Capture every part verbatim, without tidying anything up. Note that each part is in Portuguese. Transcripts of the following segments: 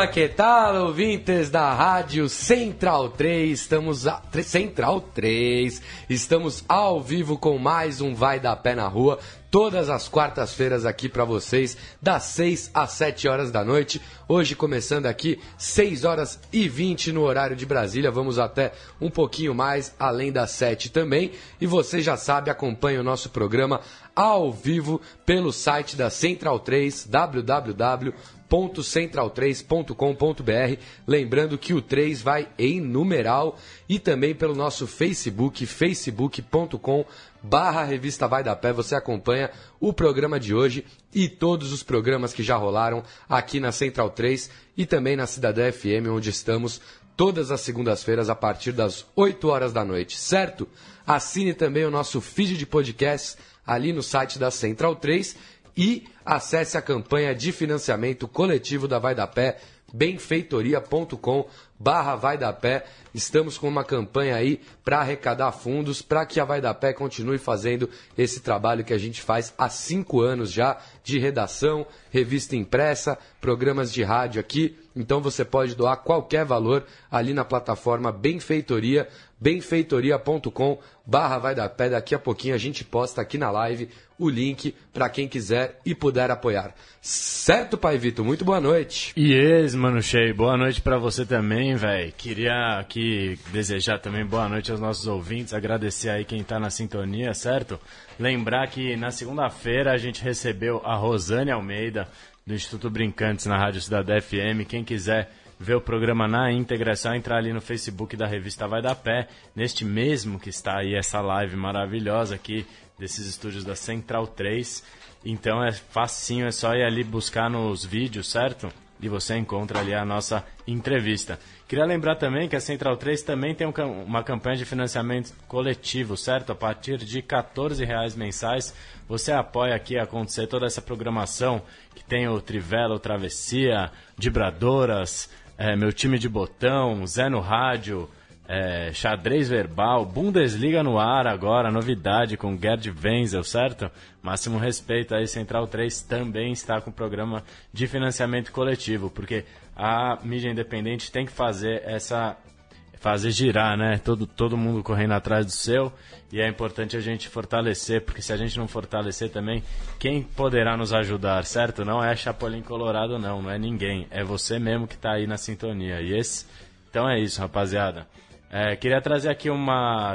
Olá, que tal, ouvintes da Rádio Central três, estamos a... Central três, estamos ao vivo com mais um Vai da Pé na Rua, todas as quartas-feiras aqui para vocês, das seis às sete horas da noite, hoje começando aqui, seis horas e vinte no horário de Brasília, vamos até um pouquinho mais, além das sete também, e você já sabe, acompanha o nosso programa ao vivo pelo site da Central três, w w w ponto central três ponto com ponto b r, lembrando que o três vai em numeral, e também pelo nosso Facebook, facebook ponto com barra Revista Vai da Pé, você acompanha o programa de hoje e todos os programas que já rolaram aqui na Central três e também na Cidadã F M, onde estamos todas as segundas-feiras a partir das oito horas da noite, certo? Assine também o nosso feed de podcasts ali no site da Central três e acesse a campanha de financiamento coletivo da Vai da Pé, benfeitoria ponto com barra Vai da Pé. Estamos com uma campanha aí para arrecadar fundos para que a Vai da Pé continue fazendo esse trabalho que a gente faz há cinco anos já, de redação, revista impressa, programas de rádio aqui. Então você pode doar qualquer valor ali na plataforma Benfeitoria, benfeitoria ponto com barra Vai da Pé. Daqui a pouquinho a gente posta aqui na live o link para quem quiser e puder apoiar. Certo, Pai Vitor? Muito boa noite. Yes, mano cheio. Boa noite para você também, velho. Queria aqui desejar também boa noite aos nossos ouvintes, agradecer aí quem tá na sintonia, certo? Lembrar que na segunda-feira a gente recebeu a Rosane Almeida, do Instituto Brincantes, na Rádio Cidadã F M. Quem quiser ver o programa na íntegra, é só entrar ali no Facebook da Revista Vai da Pé, neste mesmo que está aí essa live maravilhosa aqui, desses estúdios da Central três. Então é facinho, é só ir ali buscar nos vídeos, certo? E você encontra ali a nossa entrevista. Queria lembrar também que a Central três também tem um, uma campanha de financiamento coletivo, certo? A partir de quatorze reais mensais, você apoia aqui a acontecer toda essa programação, que tem o Trivela, o Travessia, Vibradoras, é, Meu Time de Botão, Zé no Rádio, é, Xadrez Verbal, Bundesliga no ar agora, novidade com Gerd Wenzel, certo? Máximo respeito aí, Central três também está com o programa de financiamento coletivo, porque a mídia independente tem que fazer essa... fazer girar, né? Todo, todo mundo correndo atrás do seu, e é importante a gente fortalecer, porque se a gente não fortalecer também, quem poderá nos ajudar, certo? Não é Chapolin Colorado, não, não é ninguém, é você mesmo que está aí na sintonia. E esse, então é isso, rapaziada. É, queria trazer aqui uma,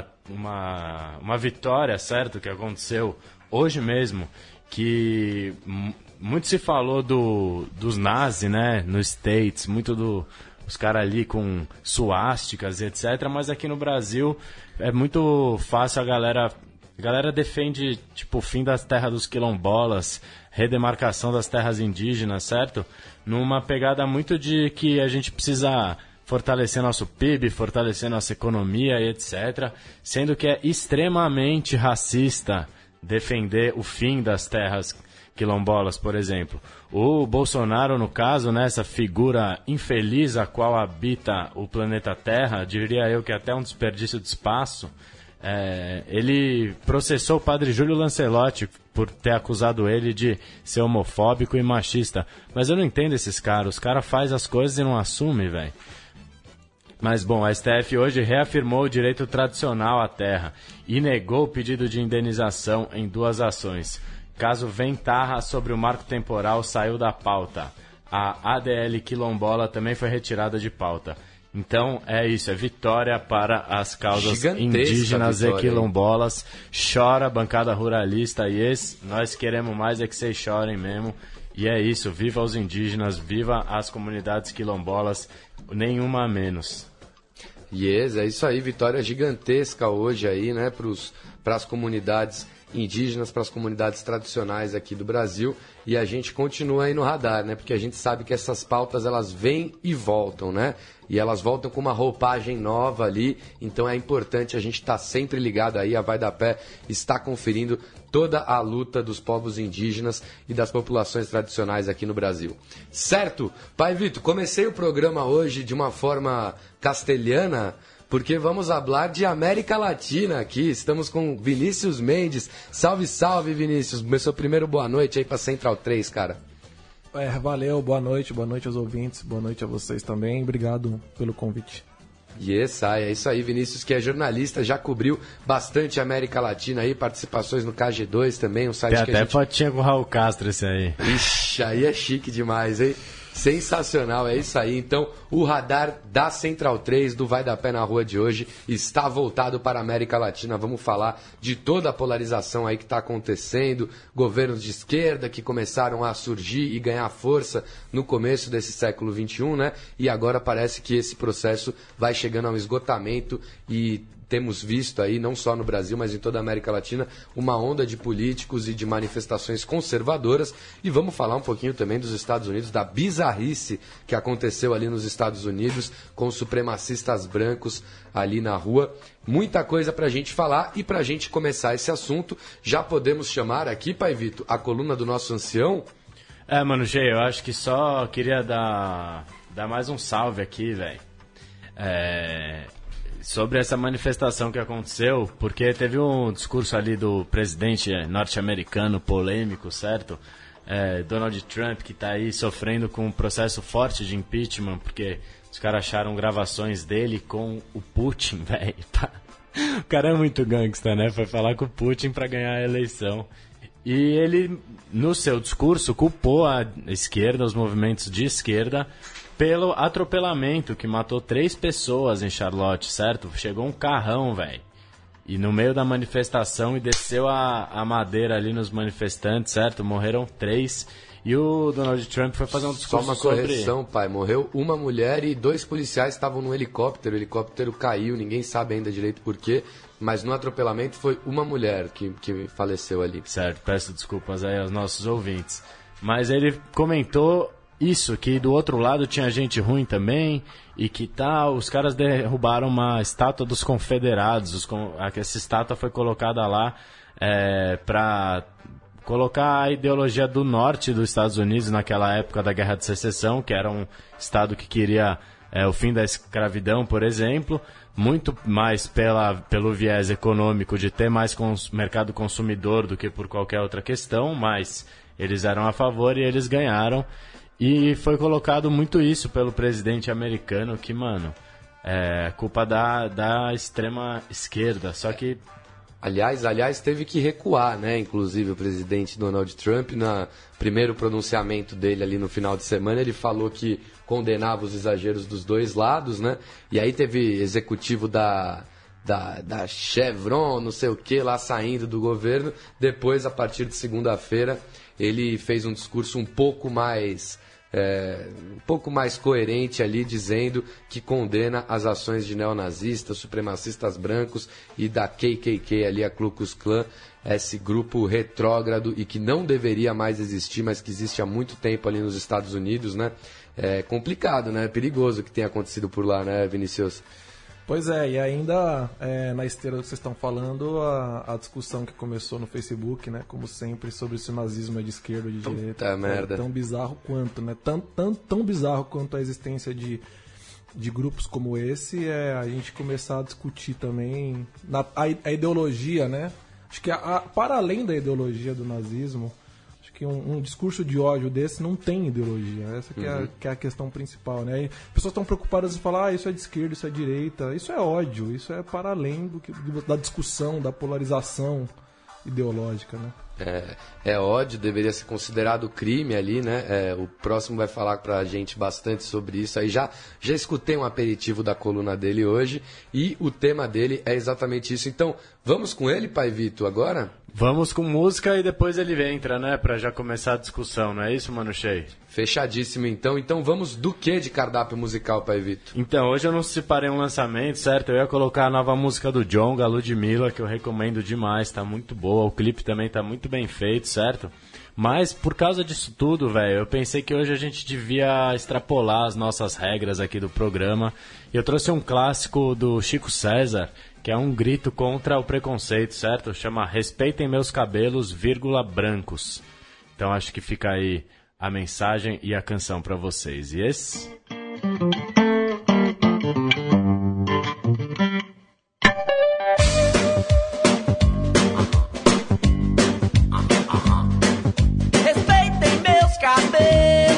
uma, uma vitória, certo? Que aconteceu hoje mesmo, que m- muito se falou do, dos nazis, né? Nos States, muito do... os caras ali com suásticas, etcétera. Mas aqui no Brasil é muito fácil a galera... A galera defende, tipo, o fim das terras dos quilombolas, redemarcação das terras indígenas, certo? Numa pegada muito de que a gente precisa fortalecer nosso P I B, fortalecer nossa economia e etcétera. Sendo que é extremamente racista defender o fim das terras quilombolas, por exemplo. O Bolsonaro, no caso, né, essa figura infeliz a qual habita o planeta Terra, diria eu que até um desperdício de espaço, é, ele processou o padre Júlio Lancelotti por ter acusado ele de ser homofóbico e machista. Mas eu não entendo esses caras. Os caras fazem as coisas e não assumem, velho. Mas, bom, a S T F hoje reafirmou o direito tradicional à terra e negou o pedido de indenização em duas ações. Caso Ventarra sobre o marco temporal saiu da pauta. A A D L quilombola também foi retirada de pauta. Então é isso, é vitória para as causas indígenas e quilombolas. Chora, bancada ruralista, e esse, nós queremos mais é que vocês chorem mesmo. E é isso, viva os indígenas, viva as comunidades quilombolas, nenhuma a menos. Yes, é isso aí, vitória gigantesca hoje aí, né, para as comunidades indígenas, para as comunidades tradicionais aqui do Brasil, e a gente continua aí no radar, né? Porque a gente sabe que essas pautas, elas vêm e voltam, né? E elas voltam com uma roupagem nova ali, então é importante a gente estar tá sempre ligado aí, a Vai da Pé está conferindo toda a luta dos povos indígenas e das populações tradicionais aqui no Brasil. Certo? Pai Vitor, comecei o programa hoje de uma forma castelhana, porque vamos falar de América Latina aqui. Estamos com Vinícius Mendes. Salve, salve, Vinícius. Meu seu primeiro boa noite aí para Central três, cara. É, valeu, boa noite, boa noite aos ouvintes, boa noite a vocês também, obrigado pelo convite. Yes, é isso aí, Vinícius, que é jornalista, já cobriu bastante a América Latina aí, participações no K G dois também, um site Tem que até a gente... fotinha com o Raul Castro esse aí. Ixi, aí é chique demais, hein? Sensacional, é isso aí. Então, o radar da Central três, do Vai da Pé na Rua de hoje, está voltado para a América Latina. Vamos falar de toda a polarização aí que está acontecendo, governos de esquerda que começaram a surgir e ganhar força no começo desse século vinte e um, né? E agora parece que esse processo vai chegando ao esgotamento e temos visto aí, não só no Brasil, mas em toda a América Latina, uma onda de políticos e de manifestações conservadoras. E vamos falar um pouquinho também dos Estados Unidos, da bizarrice que aconteceu ali nos Estados Unidos, com os supremacistas brancos ali na rua. Muita coisa pra gente falar, e pra gente começar esse assunto, já podemos chamar aqui, Pai Vito, a coluna do nosso ancião? É, mano, Gê, eu acho que só queria dar, dar mais um salve aqui, velho. É... Sobre essa manifestação que aconteceu, porque teve um discurso ali do presidente norte-americano polêmico, certo? É, Donald Trump, que está aí sofrendo com um processo forte de impeachment, porque os caras acharam gravações dele com o Putin, velho. O cara é muito gangsta, né? Foi falar com o Putin para ganhar a eleição. E ele, no seu discurso, culpou a esquerda, os movimentos de esquerda, pelo atropelamento que matou três pessoas em Charlotte, certo? Chegou um carrão, velho. E no meio da manifestação e desceu a, a madeira ali nos manifestantes, certo? Morreram três. E o Donald Trump foi fazer um discurso Só uma sobre... correção, pai. Morreu uma mulher e dois policiais estavam no helicóptero. O helicóptero caiu, ninguém sabe ainda direito por quê. Mas no atropelamento foi uma mulher que, que faleceu ali. Certo, peço desculpas aí aos nossos ouvintes. Mas ele comentou... Isso, que do outro lado tinha gente ruim também, e que tal, os caras derrubaram uma estátua dos confederados, os, essa estátua foi colocada lá é, para colocar a ideologia do norte dos Estados Unidos naquela época da Guerra de Secessão, que era um estado que queria é, o fim da escravidão, por exemplo, muito mais pela, pelo viés econômico de ter mais cons, mercado consumidor do que por qualquer outra questão, mas eles eram a favor e eles ganharam. E foi colocado muito isso pelo presidente americano, que, mano, é culpa da, da extrema esquerda, só que... Aliás, aliás, teve que recuar, né? Inclusive o presidente Donald Trump, no primeiro pronunciamento dele ali no final de semana, ele falou que condenava os exageros dos dois lados, né? E aí teve executivo da... Da, da Chevron, não sei o que, lá saindo do governo. Depois, a partir de segunda-feira, ele fez um discurso um pouco mais é, um pouco mais coerente ali, dizendo que condena as ações de neonazistas, supremacistas brancos e da K K K ali, a Ku Klux Klan, esse grupo retrógrado e que não deveria mais existir, mas que existe há muito tempo ali nos Estados Unidos, né? É complicado, né? É perigoso o que tem acontecido por lá, né, Vinícius? Pois é, e ainda é, na esteira do que vocês estão falando, a, a discussão que começou no Facebook, né, como sempre, sobre se o nazismo é de esquerda ou de Puta direita. merda. É tão bizarro quanto, né? Tão, tão, tão bizarro quanto a existência de, de grupos como esse, é a gente começar a discutir também na, a, a ideologia, né? Acho que a, a, para além da ideologia do nazismo, acho que um, um discurso de ódio desse não tem ideologia. Essa que, uhum. é, a, que é a questão principal, né? E pessoas estão preocupadas em falar, ah, isso é de esquerda, isso é de direita. Isso é ódio, isso é para além do que, da discussão, da polarização ideológica, né? É, é ódio, deveria ser considerado crime ali, né? É, o próximo vai falar pra gente bastante sobre isso. Aí já, já escutei um aperitivo da coluna dele hoje e o tema dele é exatamente isso. Então, vamos com ele, Pai Vito, agora? Vamos com música e depois ele entra, né? Pra já começar a discussão, não é isso, Mano Shea? Fechadíssimo, então. Então vamos do que de cardápio musical, Pai Vito? Então, hoje eu não separei um lançamento, certo? Eu ia colocar a nova música do Djonga, a Ludmilla, que eu recomendo demais, tá muito boa. O clipe também tá muito bem feito, certo? Mas, por causa disso tudo, velho, eu pensei que hoje a gente devia extrapolar as nossas regras aqui do programa. E eu trouxe um clássico do Chico César, que é um grito contra o preconceito, certo? Chama Respeitem Meus Cabelos, vírgula, Brancos. Então acho que fica aí a mensagem e a canção pra vocês. Yes? Respeitem meus cabelos,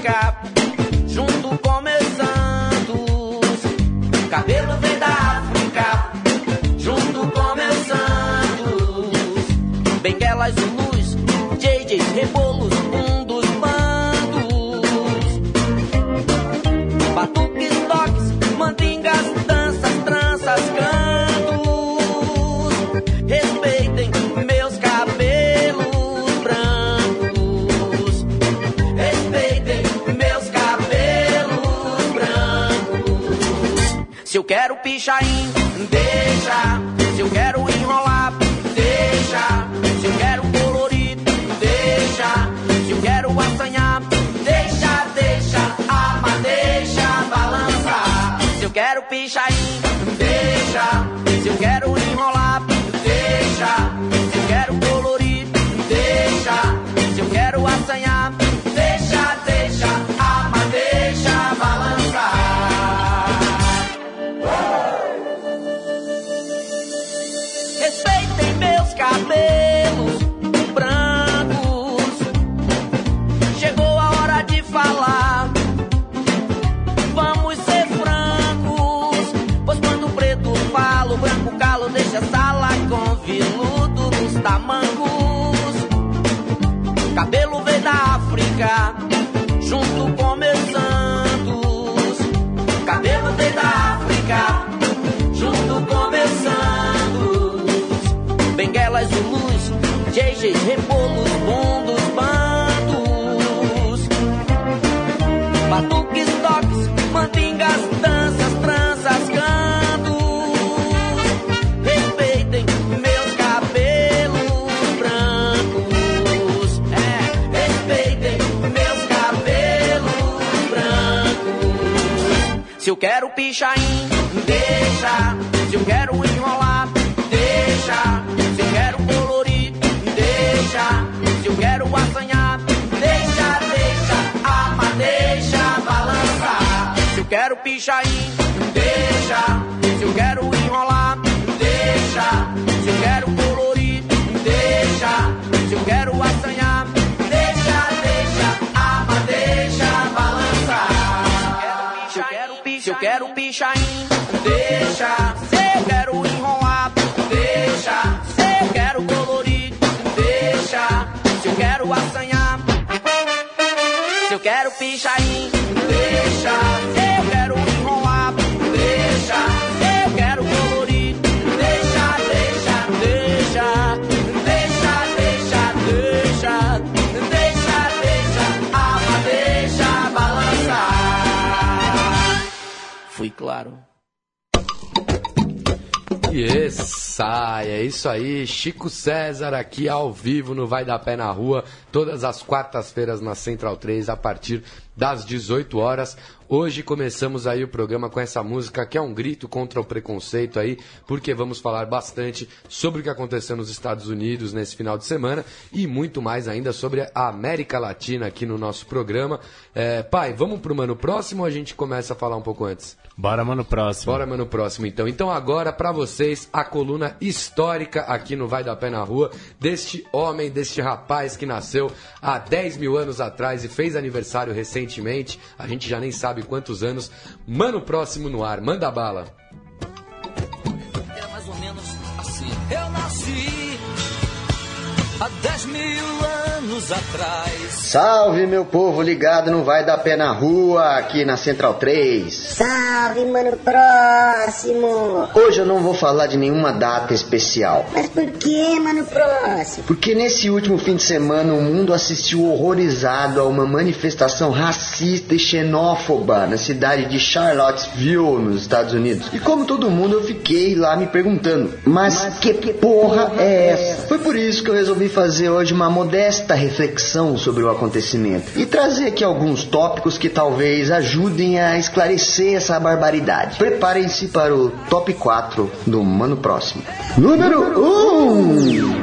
África, junto com meus santos. Cabelo vem da África, junto com meus santos. Benguelas, Zulus, J Js, Rebolos, um dos bandos. Batuques, toques, mandingas, danças, tranças, cantos. Respeitem meus cabelos brancos. Respeitem meus cabelos brancos. Se eu quero pichain, deixa. Se eu quero enrolar, deixa. Se eu quero colorir, deixa. Se eu quero assanhar, deixa, deixa. Ama, deixa balançar. Se eu quero pichain, deixa. Se eu quero enrolar, deixa. Se eu quero colorir, deixa. Se eu quero assanhar, deixa, deixa. Ama, deixa balançar. Respeitem meus cabelos brancos. Chegou a hora de falar. Vamos ser francos. Pois quando o preto fala, o branco calo, deixa a sala com viludo nos tamancos. Cabelo veio da África, junto com meus santos. Cabelo veio da África, junto com meus santos. Benguelas, Zulus, J Js, Rebolos, bundos, bandos. Batuques, toques, mandingas, danças, tranças, cantos. Respeitem meus cabelos brancos. É, respeitem meus cabelos brancos. Se eu quero pichain, deixa. Se eu quero enrolar, deixa. Se eu quero colorir, deixa. Se eu quero assanhar, deixa, deixa. Ama, deixa balançar. Se eu quero pichain, deixa. Se eu quero enrolar, deixa. Se eu quero colorir, deixa. Se eu quero assanhar, deixa, deixa. Ama, deixa balançar. Se eu quero pichain, se eu quero pichain, deixa. Se eu quero enrolar, deixa. Se eu quero colorir, deixa. Se eu quero assanhar, se eu quero pichain, deixa. Se eu quero enrolar, deixa. Se eu quero colorir, deixa, deixa, deixa. Deixa, deixa, deixa. Deixa, deixa. Ama, deixa balançar. Fui claro. Yes, ai, é isso aí, Chico César aqui ao vivo no Vai Dar Pé na Rua, todas as quartas-feiras na Central três, a partir das dezoito horas. Hoje começamos aí o programa com essa música que é um grito contra o preconceito aí, porque vamos falar bastante sobre o que aconteceu nos Estados Unidos nesse final de semana e muito mais ainda sobre a América Latina aqui no nosso programa. É, pai, vamos pro Mano Próximo ou a gente começa a falar um pouco antes? Bora, Mano Próximo. Bora, Mano Próximo, então. Então agora, pra vocês, a coluna histórica aqui no Vai Dar Pé na Rua, deste homem, deste rapaz que nasceu há dez mil anos atrás e fez aniversário recentemente. A gente já nem sabe quantos anos. Mano Próximo no ar, manda bala. Era mais ou menos assim. Eu nasci há dez mil anos atrás. Salve, meu povo ligado no Vai Dar Pé na Rua, aqui na Central três. Salve, Mano Próximo. Hoje eu não vou falar de nenhuma data especial. Mas por que, Mano Próximo? Porque nesse último fim de semana o mundo assistiu horrorizado a uma manifestação racista e xenófoba na cidade de Charlottesville, nos Estados Unidos. E como todo mundo, eu fiquei lá me perguntando, mas, mas que, que porra é essa? Foi por isso que eu resolvi fazer hoje uma modesta reflexão sobre o acontecimento e trazer aqui alguns tópicos que talvez ajudem a esclarecer essa barbaridade. Preparem-se para o top quatro do Mano Próximo. Número um.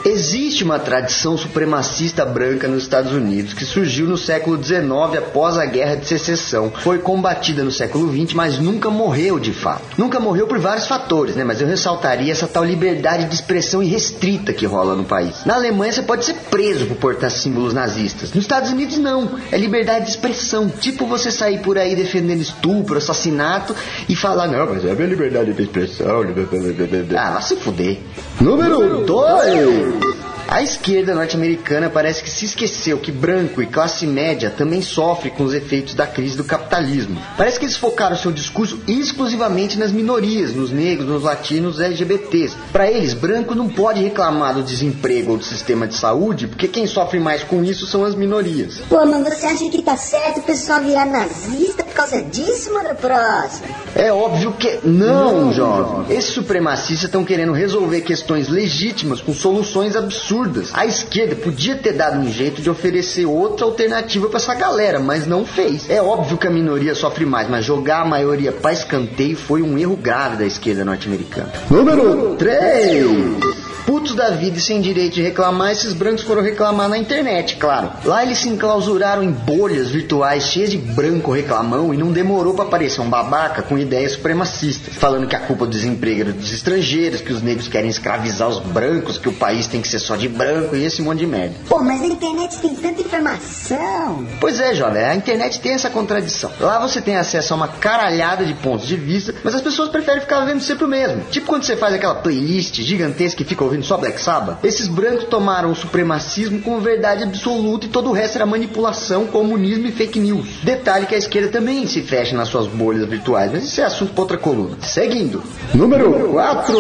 Existe uma tradição supremacista branca nos Estados Unidos que surgiu no século dezenove após a Guerra de Secessão. Foi combatida no século vinte, mas nunca morreu de fato. Nunca morreu por vários fatores, né? Mas eu ressaltaria essa tal liberdade de expressão irrestrita que rola no país. Na Alemanha você pode ser preso por portar símbolos nazistas. Nos Estados Unidos não. É liberdade de expressão. Tipo você sair por aí defendendo estupro, assassinato e falar, não, mas é a minha liberdade de expressão. Ah, vai se fuder. Número dois. A esquerda norte-americana parece que se esqueceu que branco e classe média também sofrem com os efeitos da crise do capitalismo. Parece que eles focaram seu discurso exclusivamente nas minorias, nos negros, nos latinos, nos L G B Ts. Para eles, branco não pode reclamar do desemprego ou do sistema de saúde, porque quem sofre mais com isso são as minorias. Pô, mas você acha que tá certo o pessoal virar nazista por causa disso, mano, próximo? É óbvio que não, jovem. Esses supremacistas estão querendo resolver questões legítimas com soluções absurdas. A esquerda podia ter dado um jeito de oferecer outra alternativa para essa galera, mas não fez. É óbvio que a minoria sofre mais, mas jogar a maioria para escanteio foi um erro grave da esquerda norte-americana. Número três. Putos da vida e sem direito de reclamar, esses brancos foram reclamar na internet, claro. Lá eles se enclausuraram em bolhas virtuais cheias de branco reclamão e não demorou pra aparecer um babaca com ideias supremacistas, falando que a culpa do desemprego era dos estrangeiros, que os negros querem escravizar os brancos, que o país tem que ser só de branco e esse monte de merda. Pô, mas a internet tem tanta informação. Pois é, jovem, a internet tem essa contradição. Lá você tem acesso a uma caralhada de pontos de vista, mas as pessoas preferem ficar vendo sempre o mesmo. Tipo quando você faz aquela playlist gigantesca que fica ouvindo só Black Sabbath. Esses brancos tomaram o supremacismo como verdade absoluta e todo o resto era manipulação, comunismo e fake news. Detalhe que a esquerda também se fecha nas suas bolhas virtuais, mas isso é assunto para outra coluna. Seguindo. Número quatro.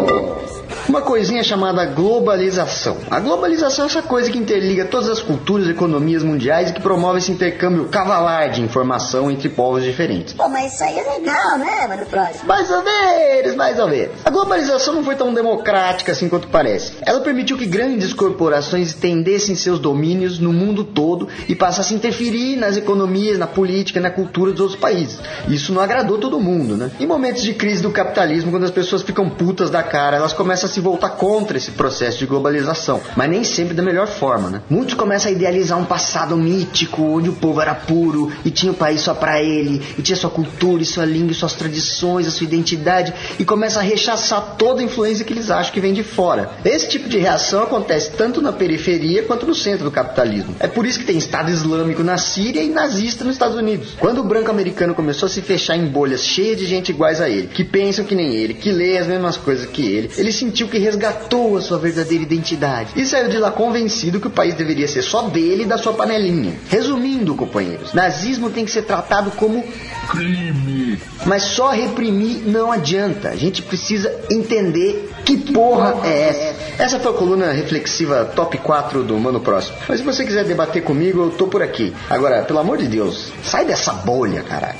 Uma coisinha chamada globalização. A globalização é essa coisa que interliga todas as culturas e economias mundiais e que promove esse intercâmbio cavalar de informação entre povos diferentes. Pô, mas isso aí é legal, né, mano, próximo? Mais ou menos, mais ou menos. A globalização não foi tão democrática assim quanto parece. Ela permitiu que grandes corporações estendessem seus domínios no mundo todo e passassem a interferir nas economias, na política, na cultura dos outros países. Isso não agradou todo mundo, né? Em momentos de crise do capitalismo, quando as pessoas ficam putas da cara, elas começam a se voltar contra esse processo de globalização, mas nem sempre da melhor forma, né? Muitos começam a idealizar um passado mítico, onde o povo era puro e tinha o país só pra ele, e tinha sua cultura, e sua língua, e suas tradições, a sua identidade, e começam a rechaçar toda a influência que eles acham que vem de fora. Esse tipo de reação acontece tanto na periferia quanto no centro do capitalismo. É por isso que tem Estado Islâmico na Síria e nazista nos Estados Unidos. Quando o branco americano começou a se fechar em bolhas cheias de gente iguais a ele, que pensam que nem ele, que lê as mesmas coisas que ele, ele sentiu que resgatou a sua verdadeira identidade e saiu de lá convencido que o país deveria ser só dele e da sua panelinha. Resumindo, companheiros, nazismo tem que ser tratado como crime. Mas só reprimir não adianta. A gente precisa entender que porra é essa. Essa foi a coluna reflexiva top quatro do Mano Próximo. Mas se você quiser debater comigo, eu tô por aqui. Agora, pelo amor de Deus, sai dessa bolha, caralho.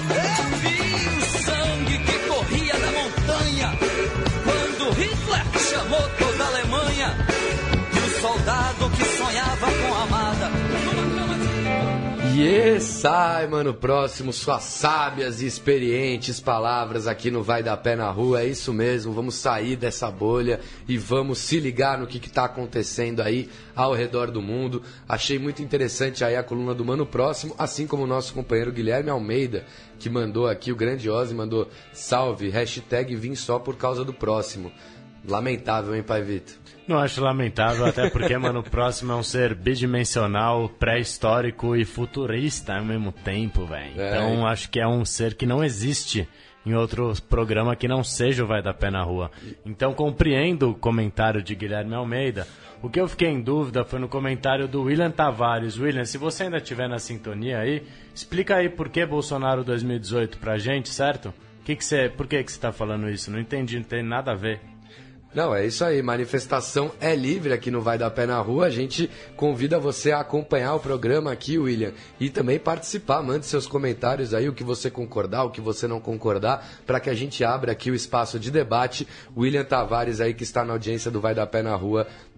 E sai, mano, próximo, suas sábias e experientes palavras aqui no Vai Dar Pé na Rua, é isso mesmo, vamos sair dessa bolha e vamos se ligar no que que tá acontecendo aí ao redor do mundo. Achei muito interessante aí a coluna do Mano Próximo, assim como o nosso companheiro Guilherme Almeida, que mandou aqui, o grande Ozzy, mandou salve, hashtag vim só por causa do próximo. Lamentável, hein, Pai Vitor? Não acho lamentável, até porque, mano, o próximo é um ser bidimensional, pré-histórico e futurista ao mesmo tempo, velho. É. Então, acho que é um ser que não existe em outro programa que não seja o Vai Dar Pé na Rua. Então, compreendo o comentário de Guilherme Almeida. O que eu fiquei em dúvida foi no comentário do William Tavares. William, se você ainda estiver na sintonia aí, explica aí por que Bolsonaro dois mil e dezoito pra gente, certo? Que que cê, por que que você tá falando isso? Não entendi, não tem nada a ver. Não, é isso aí, manifestação é livre aqui no Vai Dar Pé na Rua, a gente convida você a acompanhar o programa aqui, William, e também participar, mande seus comentários aí, o que você concordar, o que você não concordar, para que a gente abra aqui o espaço de debate. William Tavares aí, que está na audiência do Vai Dar Pé na Rua,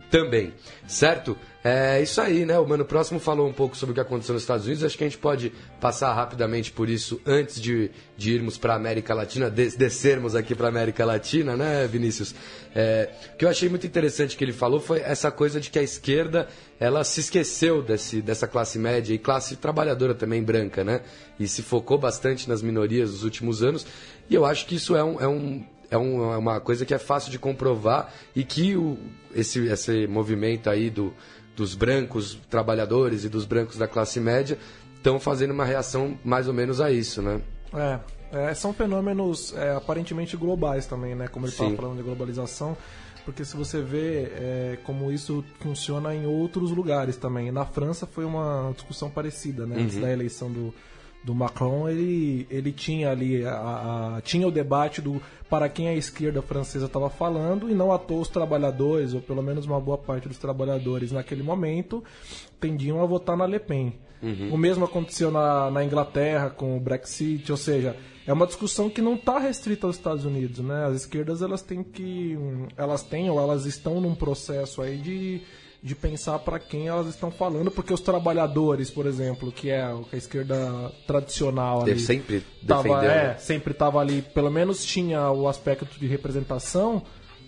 também, certo? É isso aí, né? O Mano Próximo falou um pouco sobre o que aconteceu nos Estados Unidos. Acho que a gente pode passar rapidamente por isso antes de, de irmos para a América Latina, des, descermos aqui para a América Latina, né, Vinícius? É, o que eu achei muito interessante que ele falou foi essa coisa de que a esquerda ela se esqueceu desse, dessa classe média e classe trabalhadora também branca, né? E se focou bastante nas minorias nos últimos anos. E eu acho que isso é um... É um É uma coisa que é fácil de comprovar e que o, esse, esse movimento aí do, dos brancos trabalhadores e dos brancos da classe média estão fazendo uma reação mais ou menos a isso, né? É, é são fenômenos é, aparentemente globais também, né? Como ele estava falando de globalização, porque se você vê é, como isso funciona em outros lugares também. Na França foi uma discussão parecida, né? Antes Uhum. da eleição do... do Macron, ele, ele tinha ali a, a, tinha o debate do para quem a esquerda francesa estava falando, e não à toa os trabalhadores, ou pelo menos uma boa parte dos trabalhadores naquele momento, tendiam a votar na Le Pen. Uhum. O mesmo aconteceu na, na Inglaterra com o Brexit, ou seja, é uma discussão que não está restrita aos Estados Unidos, né? As esquerdas elas têm que, elas têm ou elas estão num processo aí de de pensar para quem elas estão falando, porque os trabalhadores, por exemplo, que é a esquerda tradicional ali, sempre tava, defendeu, é, né? sempre estava ali, pelo menos tinha o aspecto de representação.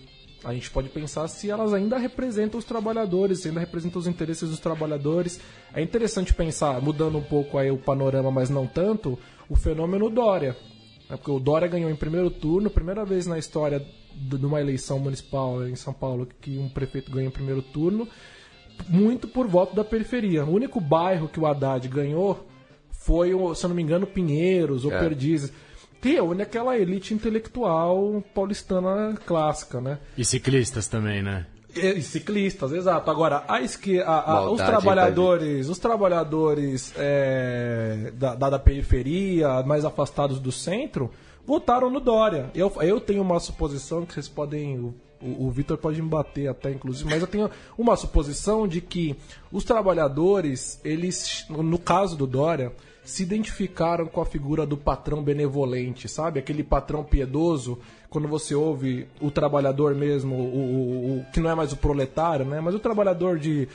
A gente pode pensar se elas ainda representam os trabalhadores, se ainda representam os interesses dos trabalhadores. É interessante pensar, mudando um pouco aí o panorama, mas não tanto, o fenômeno Dória. É porque o Dória ganhou em primeiro turno, primeira vez na história de uma eleição municipal em São Paulo que um prefeito ganha em primeiro turno, muito por voto da periferia. O único bairro que o Haddad ganhou foi, se eu não me engano, Pinheiros ou É. Perdizes, que reúne aquela elite intelectual paulistana clássica, né? E ciclistas também, né? E ciclistas, exato. Agora, a esque... a, a, os Maldade, trabalhadores, os trabalhadores é, da, da, da periferia, mais afastados do centro, votaram no Dória. Eu, eu tenho uma suposição que vocês podem... O, o Vitor pode me bater até, inclusive, mas eu tenho uma suposição de que os trabalhadores, eles, no caso do Dória, se identificaram com a figura do patrão benevolente, sabe? Aquele patrão piedoso, quando você ouve o trabalhador mesmo, o, o, o que não é mais o proletário, né? Mas o trabalhador de,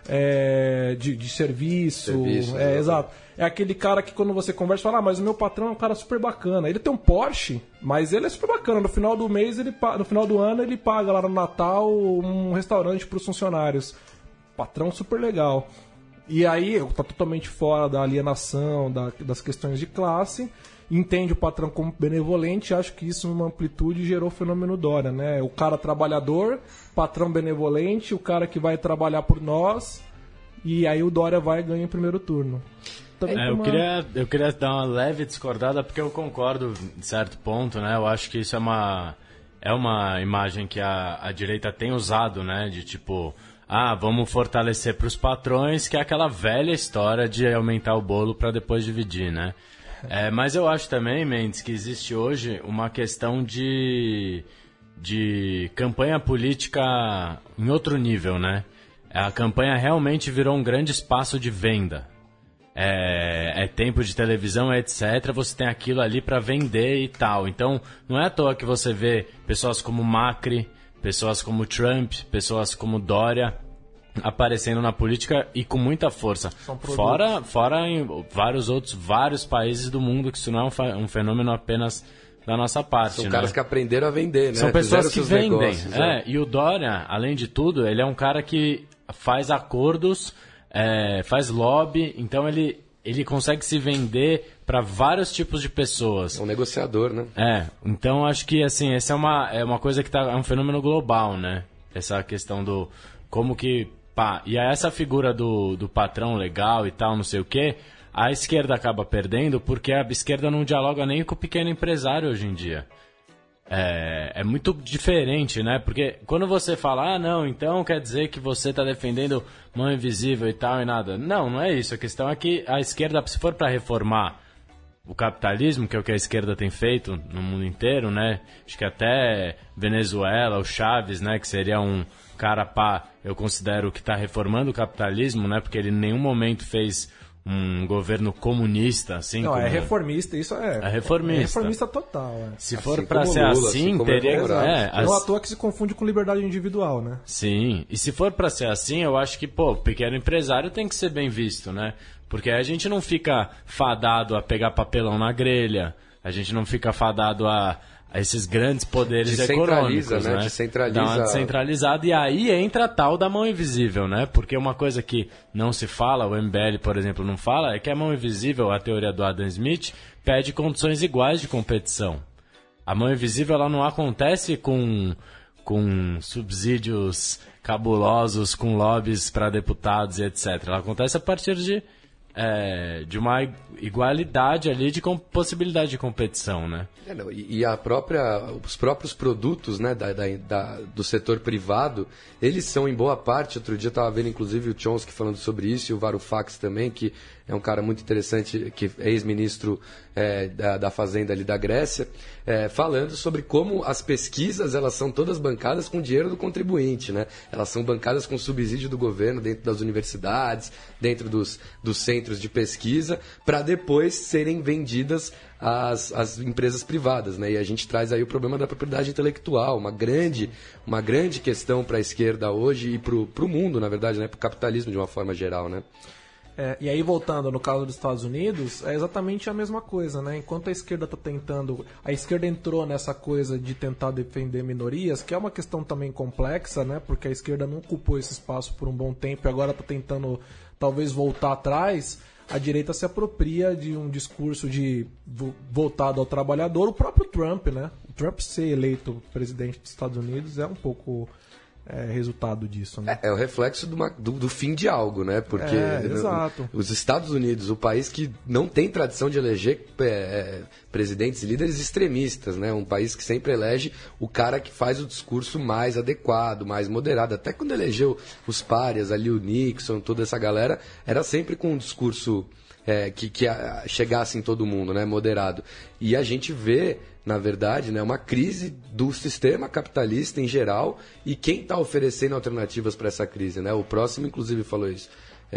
é, de, de serviço, Serviço, é, né? exato. É aquele cara que quando você conversa, fala, ah, mas o meu patrão é um cara super bacana. Ele tem um Porsche, mas ele é super bacana. No final do mês, ele, no final do ano, ele paga lá no Natal um restaurante para os funcionários. Patrão super legal. E aí, tá totalmente fora da alienação, da, das questões de classe, entende o patrão como benevolente, acho que isso numa amplitude gerou o fenômeno Dória, né? O cara trabalhador, patrão benevolente, o cara que vai trabalhar por nós, e aí o Dória vai e ganha em primeiro turno. Também É, tem eu, uma- queria, eu queria dar uma leve discordada, porque eu concordo em certo ponto, né? Eu acho que isso é uma, é uma imagem que a, a direita tem usado, né? De tipo, ah, vamos fortalecer para os patrões, que é aquela velha história de aumentar o bolo para depois dividir, né? É, mas eu acho também, Mendes, que existe hoje uma questão de, de campanha política em outro nível, né? A campanha realmente virou um grande espaço de venda. É, é tempo de televisão, etcétera. Você tem aquilo ali para vender e tal. Então, não é à toa que você vê pessoas como Macri, pessoas como Trump, pessoas como Dória aparecendo na política e com muita força. Fora, fora em vários outros, vários países do mundo, que isso não é um, fa- um fenômeno apenas da nossa parte. São né? caras que aprenderam a vender, né? São pessoas Fizeram que seus vendem. negócios, É, e o Dória, além de tudo, ele é um cara que faz acordos, é, faz lobby, então ele, ele consegue se vender para vários tipos de pessoas. É um negociador, né? É, então acho que assim, essa é uma, é uma coisa que tá, é um fenômeno global, né? Essa questão do como que, pá, e aí essa figura do, do patrão legal e tal, não sei o quê, a esquerda acaba perdendo porque a esquerda não dialoga nem com o pequeno empresário hoje em dia. É, é muito diferente, né? Porque quando você fala, ah, não, então quer dizer que você está defendendo mão invisível e tal e nada. Não, não é isso. A questão é que a esquerda, se for para reformar o capitalismo, que é o que a esquerda tem feito no mundo inteiro, né? Acho que até Venezuela, o Chaves, né? Que seria um cara, pá, eu considero que está reformando o capitalismo, né? Porque ele em nenhum momento fez um governo comunista, assim. Não, como... é reformista, isso é. É reformista. É reformista total, é. Se Assim for pra como ser Lula, assim, assim como teria... Evo É, as... Não à toa que se confunde com liberdade individual, né? Sim, e se for pra ser assim, eu acho que, pô, o pequeno empresário tem que ser bem visto, né? Porque a gente não fica fadado a pegar papelão na grelha, a gente não fica fadado a... esses grandes poderes Descentraliza, econômicos, né? né? Descentraliza. Dá uma descentralizada, e aí entra a tal da mão invisível, né? Porque uma coisa que não se fala, o M B L, por exemplo, não fala, é que a mão invisível, a teoria do Adam Smith, pede condições iguais de competição. A mão invisível, ela não acontece com, com subsídios cabulosos, com lobbies para deputados e etcétera. Ela acontece a partir de... É, de uma igualdade ali de com, possibilidade de competição, né? É, não, e, e a própria, os próprios produtos, né, da, da, da, do setor privado, eles são em boa parte, outro dia eu estava vendo inclusive o Chomsky falando sobre isso, e o Varoufakis também, que é um cara muito interessante, que é ex-ministro é, da, da Fazenda ali da Grécia, é, falando sobre como as pesquisas, elas são todas bancadas com dinheiro do contribuinte, né? Elas são bancadas com subsídio do governo dentro das universidades, dentro dos, dos centros de pesquisa, para depois serem vendidas às, às empresas privadas, né? E a gente traz aí o problema da propriedade intelectual, uma grande, uma grande questão para a esquerda hoje e para o mundo, na verdade, né? Para o capitalismo de uma forma geral, né? É, e aí, voltando no caso dos Estados Unidos, é exatamente a mesma coisa, né? Enquanto a esquerda está tentando... A esquerda entrou nessa coisa de tentar defender minorias, que é uma questão também complexa, né? Porque a esquerda não ocupou esse espaço por um bom tempo e agora está tentando, talvez, voltar atrás. A direita se apropria de um discurso de voltado ao trabalhador. O próprio Trump, né? O Trump ser eleito presidente dos Estados Unidos é um pouco... É resultado disso, né? É, é o reflexo do, do, do fim de algo, né? Porque é, exato. os Estados Unidos, o país que não tem tradição de eleger é, presidentes e líderes extremistas, né? Um país que sempre elege o cara que faz o discurso mais adequado, mais moderado. Até quando elegeu os párias ali, o Nixon, toda essa galera, era sempre com um discurso é, que, que chegasse em todo mundo, né? Moderado. E a gente vê... na verdade, né, uma crise do sistema capitalista em geral, e quem está oferecendo alternativas para essa crise, né? O Próximo, inclusive, falou isso.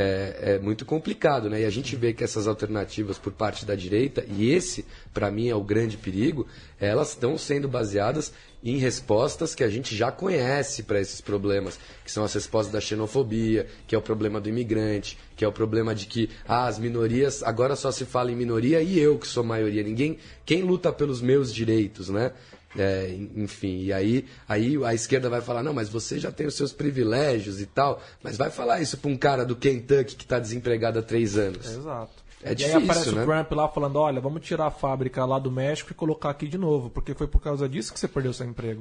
É, é muito complicado, né? E a gente vê que essas alternativas por parte da direita, e esse, para mim, é o grande perigo, elas estão sendo baseadas em respostas que a gente já conhece para esses problemas, que são as respostas da xenofobia, que é o problema do imigrante, que é o problema de que ah, as minorias, agora só se fala em minoria e eu que sou maioria, ninguém, quem luta pelos meus direitos, né? É, enfim, e aí, aí a esquerda vai falar, não, mas você já tem os seus privilégios e tal, mas vai falar isso para um cara do Kentucky que está desempregado há três anos. É, exato. É e difícil, aí aparece né? o Trump lá falando, olha, vamos tirar a fábrica lá do México e colocar aqui de novo, porque foi por causa disso que você perdeu seu emprego.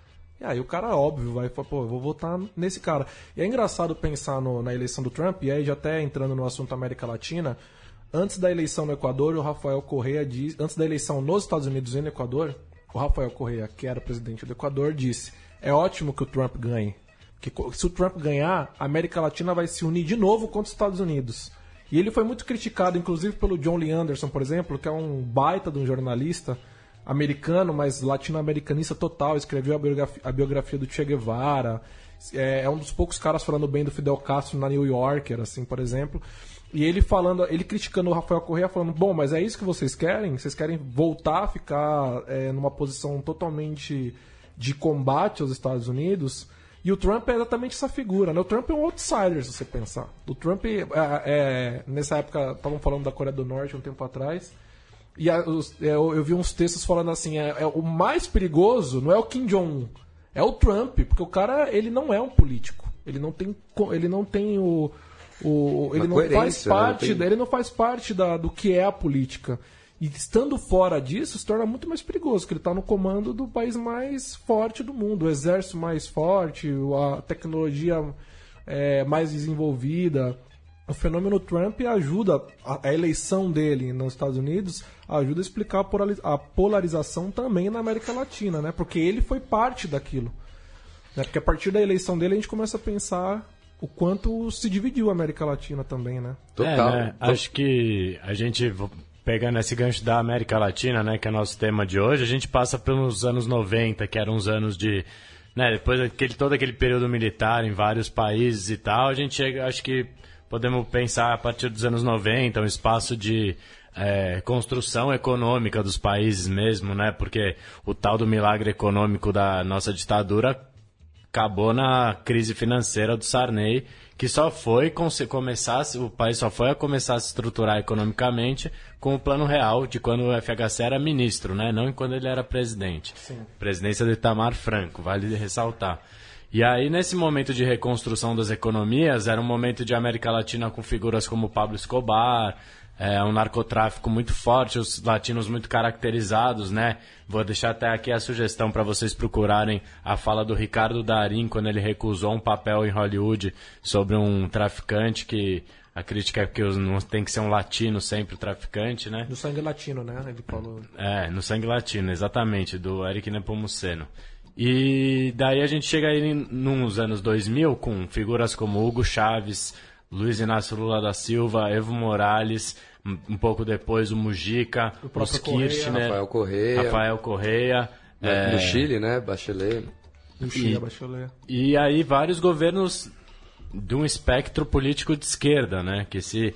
E aí o cara, óbvio, vai falar, pô, eu vou votar nesse cara. E é engraçado pensar no, na eleição do Trump, e aí já até entrando no assunto América Latina, antes da eleição no Equador, o Rafael Correa diz, antes da eleição nos Estados Unidos e no Equador, o Rafael Correa, que era presidente do Equador, disse, é ótimo que o Trump ganhe, que se o Trump ganhar, a América Latina vai se unir de novo contra os Estados Unidos. E ele foi muito criticado, inclusive pelo John Lee Anderson, por exemplo, que é um baita de um jornalista americano, mas latino-americanista total, escreveu a biografia, a biografia do Che Guevara, é, é um dos poucos caras falando bem do Fidel Castro na New Yorker, assim, por exemplo. E ele falando, ele criticando o Rafael Correa, falando, bom, mas é isso que vocês querem? Vocês querem voltar a ficar é, numa posição totalmente de combate aos Estados Unidos? E o Trump é exatamente essa figura, né? O Trump é um outsider, se você pensar. O Trump, é, é, nessa época, estavam falando da Coreia do Norte um tempo atrás, e a, os, é, eu, eu vi uns textos falando assim, é, é, o mais perigoso não é o Kim Jong-un, é o Trump, porque o cara, ele não é um político. Ele não tem, ele não tem o... O, ele, não faz parte, né? Ele não faz parte da, do que é a política. E estando fora disso, se torna muito mais perigoso, porque ele está no comando do país mais forte do mundo, o exército mais forte, a tecnologia é, mais desenvolvida. O fenômeno Trump ajuda, a, a eleição dele nos Estados Unidos ajuda a explicar a polarização também na América Latina, né? Porque ele foi parte daquilo. Né? Porque a partir da eleição dele a gente começa a pensar o quanto se dividiu a América Latina também, né? Total. É, né? Acho que a gente, pegando esse gancho da América Latina, né, que é o nosso tema de hoje, a gente passa pelos anos noventa, que eram uns anos de... Né, depois daquele, todo aquele período militar em vários países e tal, a gente chega, acho que podemos pensar a partir dos anos noventa, um espaço de é, construção econômica dos países mesmo, né? Porque o tal do milagre econômico da nossa ditadura acabou na crise financeira do Sarney, que só foi começar, o país só foi a começar a se estruturar economicamente com o plano real de quando o F H C era ministro, né? Não quando ele era presidente. Sim. Presidência do Itamar Franco, vale ressaltar. E aí, nesse momento de reconstrução das economias, era um momento de América Latina com figuras como Pablo Escobar, é, um narcotráfico muito forte, os latinos muito caracterizados, né? Vou deixar até aqui a sugestão para vocês procurarem a fala do Ricardo Darín, quando ele recusou um papel em Hollywood sobre um traficante que... A crítica é que não tem que ser um latino sempre o traficante, né? No sangue latino, né? Ele falou. É, no sangue latino, exatamente, do Eric Nepomuceno. E daí a gente chega aí nos anos dois mil com figuras como Hugo Chávez, Luiz Inácio Lula da Silva, Evo Morales, um pouco depois o Mujica, o os Kirchner, Rafael Correia, Rafael Correia no, é... no Chile, né? Bachelet. No Chile, e, Bachelet. E aí vários governos de um espectro político de esquerda, né? Que se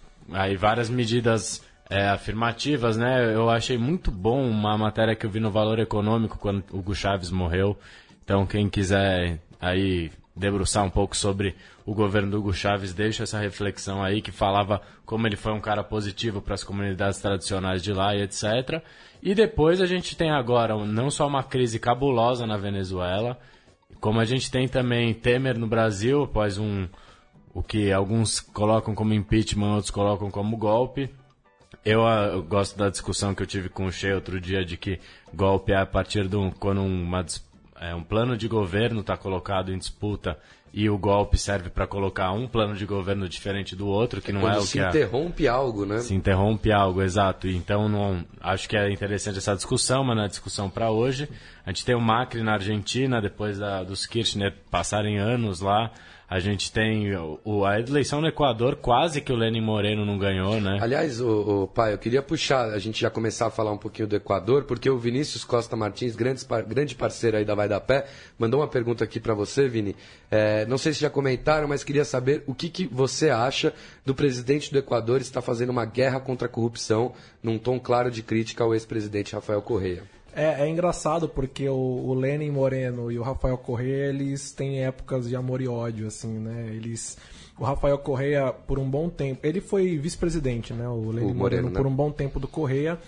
aí várias medidas é, afirmativas, né? Eu achei muito bom uma matéria que eu vi no Valor Econômico quando o Hugo Chávez morreu. Então quem quiser aí debruçar um pouco sobre o governo do Hugo Chávez, deixa essa reflexão aí, que falava como ele foi um cara positivo para as comunidades tradicionais de lá e etcétera. E depois a gente tem agora não só uma crise cabulosa na Venezuela, como a gente tem também Temer no Brasil, após um, o que alguns colocam como impeachment, outros colocam como golpe. Eu, eu gosto da discussão que eu tive com o Shea outro dia, de que golpe é a partir de um, quando uma, é, um plano de governo está colocado em disputa e o golpe serve para colocar um plano de governo diferente do outro, que é não é o que... se interrompe algo, né? Se interrompe algo, exato. Então, não, acho que é interessante essa discussão, mas não é discussão para hoje. A gente tem o Macri na Argentina, depois da, dos Kirchner passarem anos lá. A gente tem o, a eleição no Equador, quase que o Lenin Moreno não ganhou, né? Aliás, o, o pai, eu queria puxar, a gente já começar a falar um pouquinho do Equador, porque o Vinícius Costa Martins, grande, grande parceiro aí da Vai da Pé, mandou uma pergunta aqui para você, Vini. É, não sei se já comentaram, mas queria saber o que, que você acha do presidente do Equador estar fazendo uma guerra contra a corrupção, num tom claro de crítica ao ex-presidente Rafael Correia. É, é engraçado porque o, o Lenin Moreno e o Rafael Correia, eles têm épocas de amor e ódio, assim, né? Eles, o Rafael Correia, por um bom tempo, ele foi vice-presidente, né? O Lenin o Moreno, Moreno né? por um bom tempo do Correia.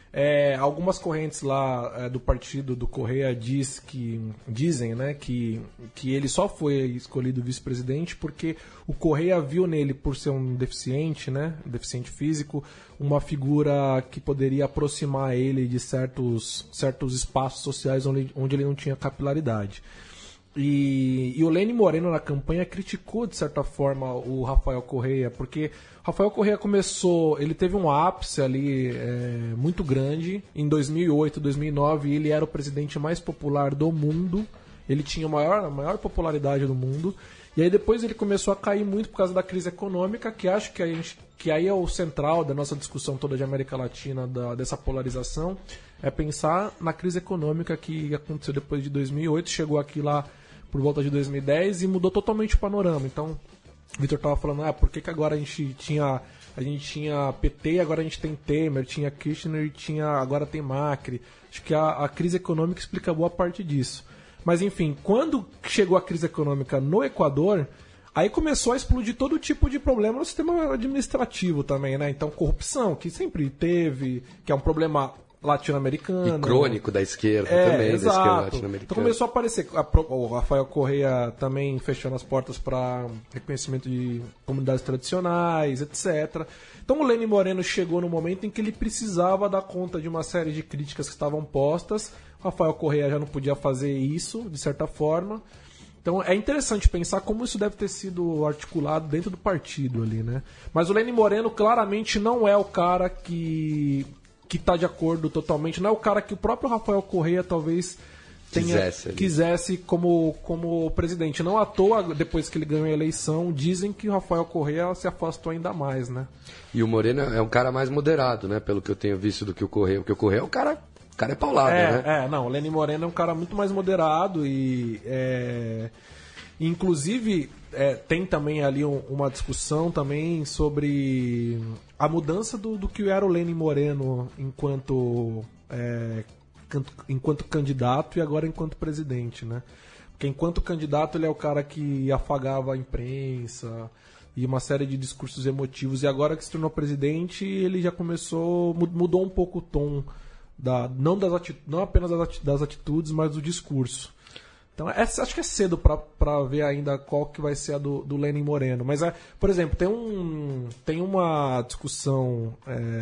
É, algumas correntes lá é, do partido do Correia diz que, dizem, né, que, que ele só foi escolhido vice-presidente porque o Correia viu nele, por ser um deficiente, né, deficiente físico, uma figura que poderia aproximar ele de certos, certos espaços sociais onde, onde ele não tinha capilaridade. E, e o Lenin Moreno na campanha criticou de certa forma o Rafael Correia, porque Rafael Correia começou, ele teve um ápice ali é, muito grande em dois mil e oito, dois mil e nove, e ele era o presidente mais popular do mundo, ele tinha a maior, a maior popularidade do mundo, e aí depois ele começou a cair muito por causa da crise econômica, que acho que, a gente, que aí é o central da nossa discussão toda de América Latina, da, dessa polarização, é pensar na crise econômica que aconteceu depois de dois mil e oito, chegou aqui lá por volta de dois mil e dez e mudou totalmente o panorama. Então, o Vitor estava falando, ah, por que, que agora a gente tinha a gente tinha P T, agora a gente tem Temer, tinha Kirchner e tinha, agora tem Macri. Acho que a, a crise econômica explica boa parte disso. Mas, enfim, quando chegou a crise econômica no Equador, aí começou a explodir todo tipo de problema no sistema administrativo também, né? Então, corrupção, que sempre teve, que é um problema latino-americano. E crônico da esquerda é, também, exato. da esquerda latino-americana. Então começou a aparecer a, o Rafael Correia também fechando as portas para reconhecimento de comunidades tradicionais, etcétera. Então o Lenin Moreno chegou no momento em que ele precisava dar conta de uma série de críticas que estavam postas. O Rafael Correia já não podia fazer isso, de certa forma. Então é interessante pensar como isso deve ter sido articulado dentro do partido ali, né? Mas o Lenin Moreno claramente não é o cara que... que está de acordo totalmente, não é o cara que o próprio Rafael Correia talvez tenha, quisesse, quisesse como, como presidente. Não à toa, depois que ele ganhou a eleição, dizem que o Rafael Correia se afastou ainda mais, né? E o Moreno é um cara mais moderado, né? Pelo que eu tenho visto do que o Correia. Porque o Correia é um cara, o cara é paulado, é, né? É, não, o Lenin Moreno é um cara muito mais moderado e... É, inclusive... é, tem também ali um, uma discussão também sobre a mudança do, do que era o Lenin Moreno enquanto, é, enquanto candidato e agora enquanto presidente, né? Porque enquanto candidato ele é o cara que afagava a imprensa e uma série de discursos emotivos, e agora que se tornou presidente ele já começou, mudou um pouco o tom, da, não, das ati, não apenas das atitudes, mas do discurso. Então, é, acho que é cedo para ver ainda qual que vai ser a do, do Lenin Moreno. Mas, é, por exemplo, tem, um, tem uma discussão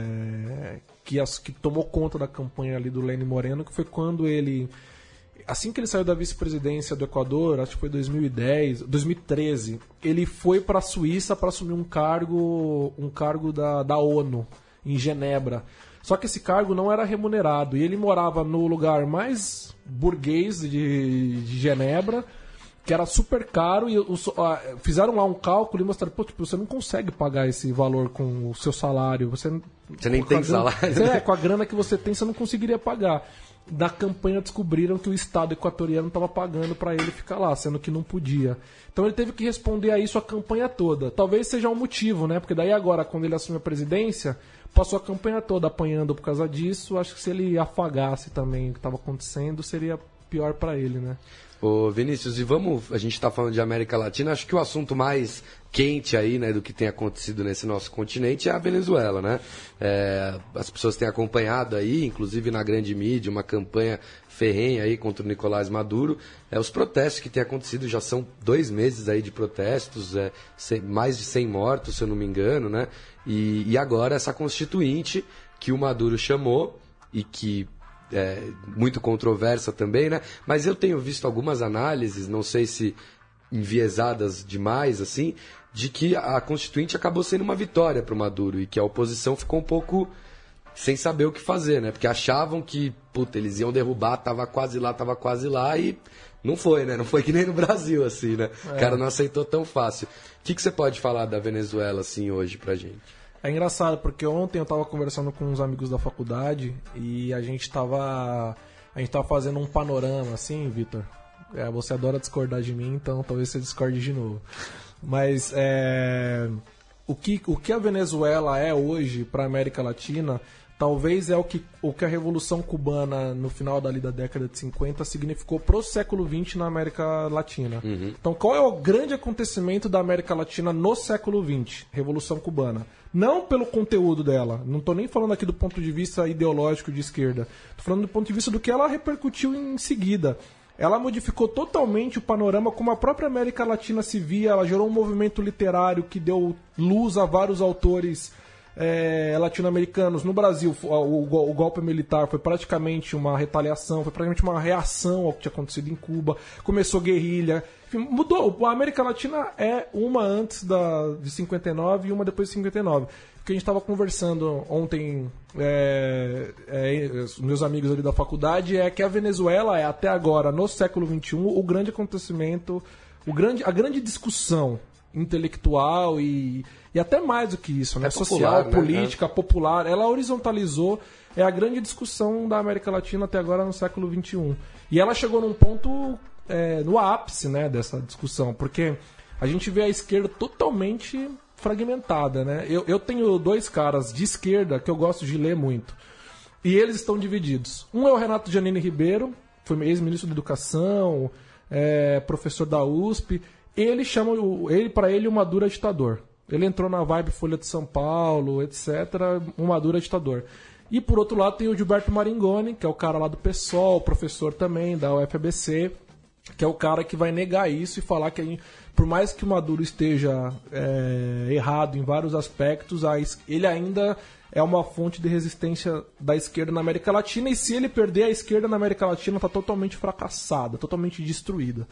é, que, as, que tomou conta da campanha ali do Lenin Moreno, que foi quando ele, assim que ele saiu da vice-presidência do Equador, acho que foi dois mil e dez, dois mil e treze, ele foi para a Suíça para assumir um cargo, um cargo da, da ONU, em Genebra. Só que esse cargo não era remunerado e ele morava no lugar mais burguês de, de Genebra, que era super caro, e o, fizeram lá um cálculo e mostraram, pô, tipo, você não consegue pagar esse valor com o seu salário. Você, você nem tem grana, salário. Você, é, com a grana que você tem, você não conseguiria pagar. Da campanha descobriram que o Estado equatoriano estava pagando para ele ficar lá, sendo que não podia. Então ele teve que responder a isso a campanha toda. Talvez seja um motivo, né? Porque daí agora, quando ele assume a presidência, passou a campanha toda apanhando por causa disso. Acho que se ele afagasse também o que estava acontecendo, seria pior para ele, né? Ô Vinícius, e vamos, a gente está falando de América Latina, acho que o assunto mais quente aí, né, do que tem acontecido nesse nosso continente é a Venezuela, né? É, as pessoas têm acompanhado aí, inclusive na grande mídia, uma campanha ferrenha aí contra o Nicolás Maduro. É, os protestos que têm acontecido já são dois meses aí de protestos, é, mais de cem mortos, se eu não me engano, né? E, e agora essa constituinte que o Maduro chamou e que é muito controversa também, né? Mas eu tenho visto algumas análises, não sei se enviesadas demais, assim, de que a Constituinte acabou sendo uma vitória para o Maduro e que a oposição ficou um pouco sem saber o que fazer, né? Porque achavam que, puta, eles iam derrubar, tava quase lá, tava quase lá e não foi, né? Não foi que nem no Brasil, assim, né? É. O cara não aceitou tão fácil. O que, que você pode falar da Venezuela, assim, hoje pra gente? É engraçado, porque ontem eu tava conversando com uns amigos da faculdade e a gente tava, a gente tava fazendo um panorama, assim, Vitor. É, você adora discordar de mim, então talvez você discorde de novo. Mas é, o, que, o que a Venezuela é hoje para a América Latina, talvez é o que, o que a Revolução Cubana no final dali da década de cinquenta significou pro século vinte na América Latina. Uhum. Então qual é o grande acontecimento da América Latina no século vinte? Revolução Cubana. Não pelo conteúdo dela, não estou nem falando aqui do ponto de vista ideológico de esquerda, estou falando do ponto de vista do que ela repercutiu em seguida. Ela modificou totalmente o panorama como a própria América Latina se via, ela gerou um movimento literário que deu luz a vários autores é, latino-americanos. No Brasil, o, o, o golpe militar foi praticamente uma retaliação, foi praticamente uma reação ao que tinha acontecido em Cuba, começou guerrilha, enfim, mudou. A América Latina é uma antes da, de cinquenta e nove e uma depois de cinquenta e nove. O que a gente estava conversando ontem, é, é, meus amigos ali da faculdade, é que a Venezuela é até agora, no século vinte e um, o grande acontecimento, o grande, a grande discussão intelectual e, e até mais do que isso, né? É Social, popular, política, né? popular. Ela horizontalizou, é a grande discussão da América Latina até agora no século vinte e um. E ela chegou num ponto, é, no ápice, né, dessa discussão, porque a gente vê a esquerda totalmente fragmentada, né? Eu, eu tenho dois caras de esquerda que eu gosto de ler muito. E eles estão divididos. Um é o Renato Giannini Ribeiro, foi ex-ministro da Educação, é, professor da U S P. Ele chama, ele, para ele, o Maduro é ditador. Ele entrou na vibe Folha de São Paulo, etcétera. O Maduro é ditador. E por outro lado tem o Gilberto Maringoni, que é o cara lá do PSOL, professor também da U F A B C, que é o cara que vai negar isso e falar que a gente, por mais que o Maduro esteja é, errado em vários aspectos, ele ainda é uma fonte de resistência da esquerda na América Latina, e se ele perder, a esquerda na América Latina está totalmente fracassada, totalmente destruída.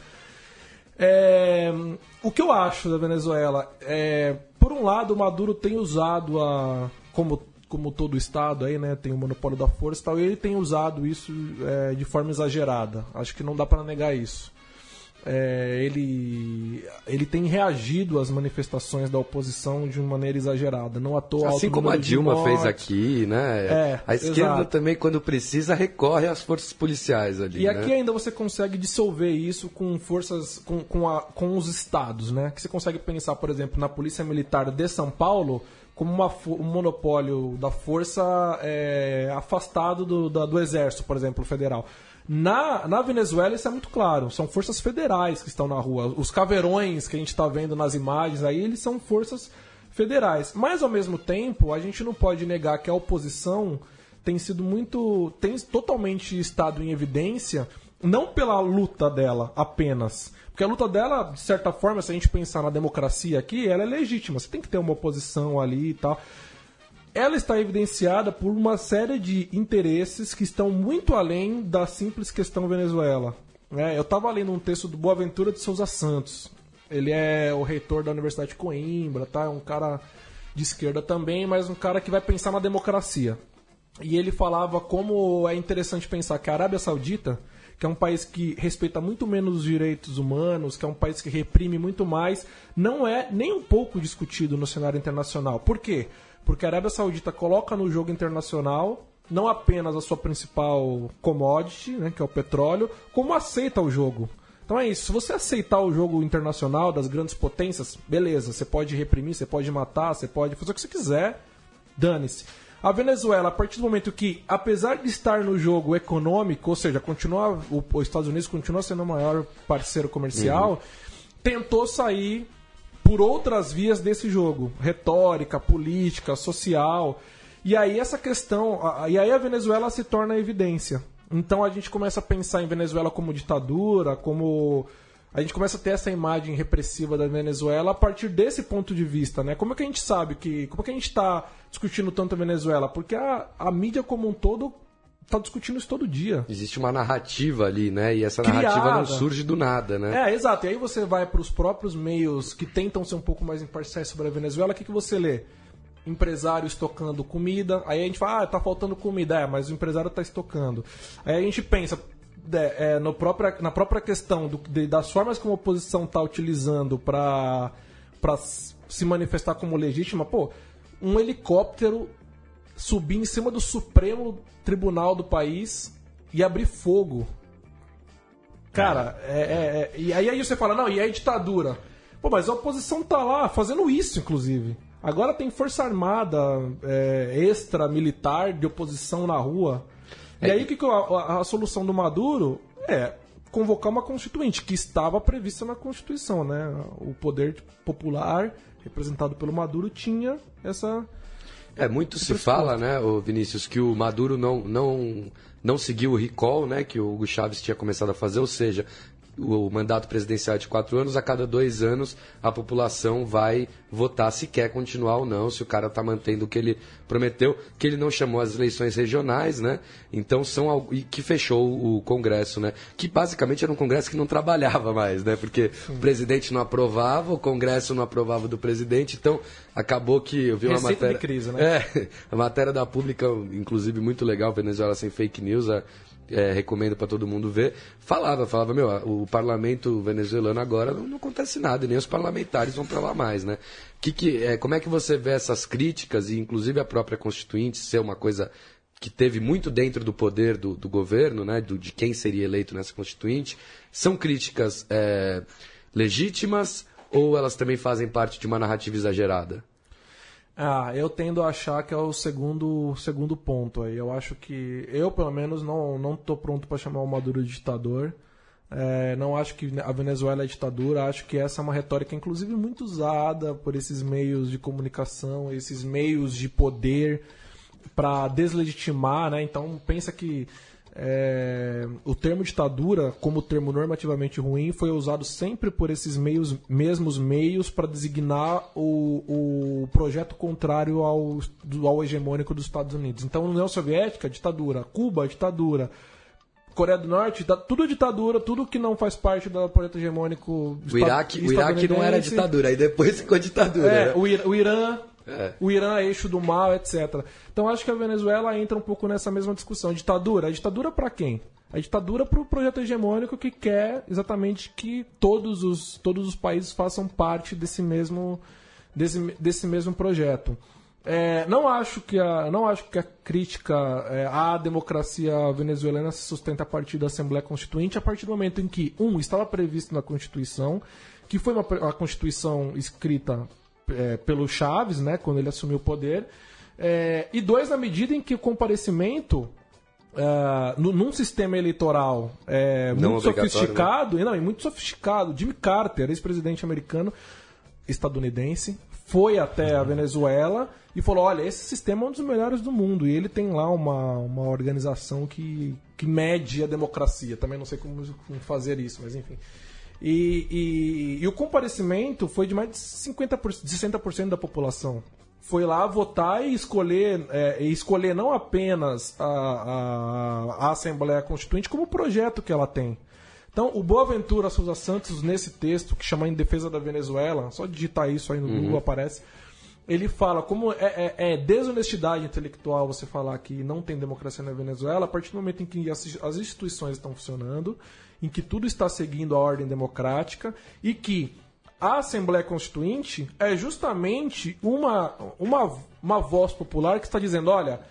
É, o que eu acho da Venezuela é, por um lado, o Maduro tem usado a, como, como todo o Estado aí, né, tem o monopólio da força e tal, e ele tem usado isso é, de forma exagerada. Acho que não dá para negar isso. é, ele, ele tem reagido às manifestações da oposição de uma maneira exagerada. Não à toa, assim alto como a número de Dilma mortes. fez aqui, né? É, a esquerda exato. também, quando precisa, recorre às forças policiais ali. E aqui né? ainda você consegue dissolver isso com forças, com, com, a, com os estados, né? Que você consegue pensar, por exemplo, na Polícia Militar de São Paulo como uma, um monopólio da força é, afastado do, da, do Exército, por exemplo, federal. Na, na Venezuela isso é muito claro, são forças federais que estão na rua. Os caveirões que a gente está vendo nas imagens aí, eles são forças federais. Mas, ao mesmo tempo, a gente não pode negar que a oposição tem sido muito... tem totalmente estado em evidência, não pela luta dela apenas. Porque a luta dela, de certa forma, se a gente pensar na democracia aqui, ela é legítima. Você tem que ter uma oposição ali e tal. Ela está evidenciada por uma série de interesses que estão muito além da simples questão Venezuela. É, eu estava lendo um texto do Boaventura de Souza Santos. Ele é o reitor da Universidade de Coimbra, tá? É um cara de esquerda também, mas um cara que vai pensar na democracia. E ele falava como é interessante pensar que a Arábia Saudita, que é um país que respeita muito menos os direitos humanos, que é um país que reprime muito mais, não é nem um pouco discutido no cenário internacional. Por quê? Porque a Arábia Saudita coloca no jogo internacional não apenas a sua principal commodity, né, que é o petróleo, como aceita o jogo. Então é isso, se você aceitar o jogo internacional das grandes potências, beleza, você pode reprimir, você pode matar, você pode fazer o que você quiser, dane-se. A Venezuela, a partir do momento que, apesar de estar no jogo econômico, ou seja, continua, o, os Estados Unidos continua sendo o maior parceiro comercial, uhum. tentou sair por outras vias desse jogo, retórica, política, social, e aí essa questão, e aí a Venezuela se torna evidência. Então a gente começa a pensar em Venezuela como ditadura, como a gente começa a ter essa imagem repressiva da Venezuela a partir desse ponto de vista, né? Como é que a gente sabe que, como é que a gente está discutindo tanto a Venezuela? Porque a, a mídia como um todo está discutindo isso todo dia. Existe uma narrativa ali, né? E essa Criada. narrativa não surge do nada, né? É, exato. E aí você vai para os próprios meios que tentam ser um pouco mais imparciais sobre a Venezuela, o que, que você lê? Empresário estocando comida. Aí a gente fala, ah, tá faltando comida. É, mas o empresário está estocando. Aí a gente pensa, é, é, no própria, na própria questão do, de, das formas como a oposição está utilizando para se manifestar como legítima. Pô, um helicóptero subir em cima do Supremo Tribunal do país e abrir fogo. Cara, é, é, é, e aí, aí você fala, não, e aí ditadura? Pô, mas a oposição tá lá fazendo isso, inclusive. Agora tem força armada é, extra-militar de oposição na rua. E é. aí o que, que a, a, a solução do Maduro é convocar uma constituinte, que estava prevista na Constituição, né? O poder popular representado pelo Maduro tinha essa... É, muito se fala, né, ô Vinícius, que o Maduro não, não, não seguiu o recall, né, que o Hugo Chávez tinha começado a fazer, ou seja, o mandato presidencial é de quatro anos, a cada dois anos a população vai votar se quer continuar ou não, se o cara está mantendo o que ele prometeu, que ele não chamou as eleições regionais, né? Então são e que fechou o Congresso, né? Que basicamente era um Congresso que não trabalhava mais, né? Porque Sim. o presidente não aprovava, o Congresso não aprovava do presidente, então acabou que eu vi uma Receita matéria, de crise, né? É, a matéria da Pública, inclusive muito legal, Venezuela sem fake news, a É, recomendo para todo mundo ver, falava, falava, meu, o parlamento venezuelano agora não, não acontece nada, nem os parlamentares vão para lá mais, né? Que, que, é, como é que você vê essas críticas, e inclusive a própria Constituinte ser uma coisa que teve muito dentro do poder do, do governo, né, do, de quem seria eleito nessa Constituinte, são críticas é, legítimas ou elas também fazem parte de uma narrativa exagerada? Ah, eu tendo a achar que é o segundo, segundo ponto aí. Eu acho que eu, pelo menos, não não tô pronto para chamar o Maduro de ditador. É, não acho que a Venezuela é ditadura. Acho que essa é uma retórica, inclusive, muito usada por esses meios de comunicação, esses meios de poder para deslegitimar, né? Então, pensa que É, o termo ditadura, como termo normativamente ruim, foi usado sempre por esses meios, mesmos meios para designar o, o projeto contrário ao, ao hegemônico dos Estados Unidos. Então, União Soviética, ditadura. Cuba, ditadura. Coreia do Norte, tudo ditadura, tudo que não faz parte do projeto hegemônico o Iraque, o Iraque não era ditadura, aí depois ficou ditadura. É, né? o, Ir, o Irã... É. O Irã é eixo do mal, etcétera. Então acho que a Venezuela entra um pouco nessa mesma discussão. Ditadura? Ditadura para quem? A ditadura para o projeto hegemônico que quer exatamente que todos os, todos os países façam parte desse mesmo, desse, desse mesmo projeto. É, não, acho que a, não acho que a crítica é, à democracia venezuelana se sustenta a partir da Assembleia Constituinte, a partir do momento em que, um, estava previsto na Constituição, que foi uma, uma Constituição escrita é, pelo Chávez, né, quando ele assumiu o poder, é, e dois, na medida em que o comparecimento... Uh, num sistema eleitoral é, muito sofisticado, né? não, e muito sofisticado. Jimmy Carter, ex-presidente americano, estadunidense, foi até a Venezuela e falou: olha, esse sistema é um dos melhores do mundo. E ele tem lá uma, uma organização que, que mede a democracia. Também não sei como fazer isso, mas enfim. E, e, e o comparecimento foi de mais de cinquenta por cento, sessenta por cento da população. Foi lá votar e escolher, é, e escolher não apenas a, a, a Assembleia Constituinte, como o projeto que ela tem. Então, o Boaventura Souza Santos, nesse texto, que chama Em Defesa da Venezuela, só digitar isso aí no uhum. Google, aparece, ele fala como é, é, é desonestidade intelectual você falar que não tem democracia na Venezuela, a partir do momento em que as, as instituições estão funcionando, em que tudo está seguindo a ordem democrática, e que a Assembleia Constituinte é justamente uma, uma, uma voz popular que está dizendo: olha,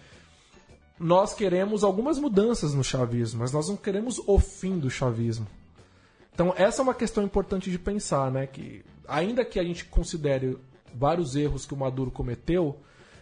nós queremos algumas mudanças no chavismo, mas nós não queremos o fim do chavismo. Então essa é uma questão importante de pensar, né? Que ainda que a gente considere vários erros que o Maduro cometeu...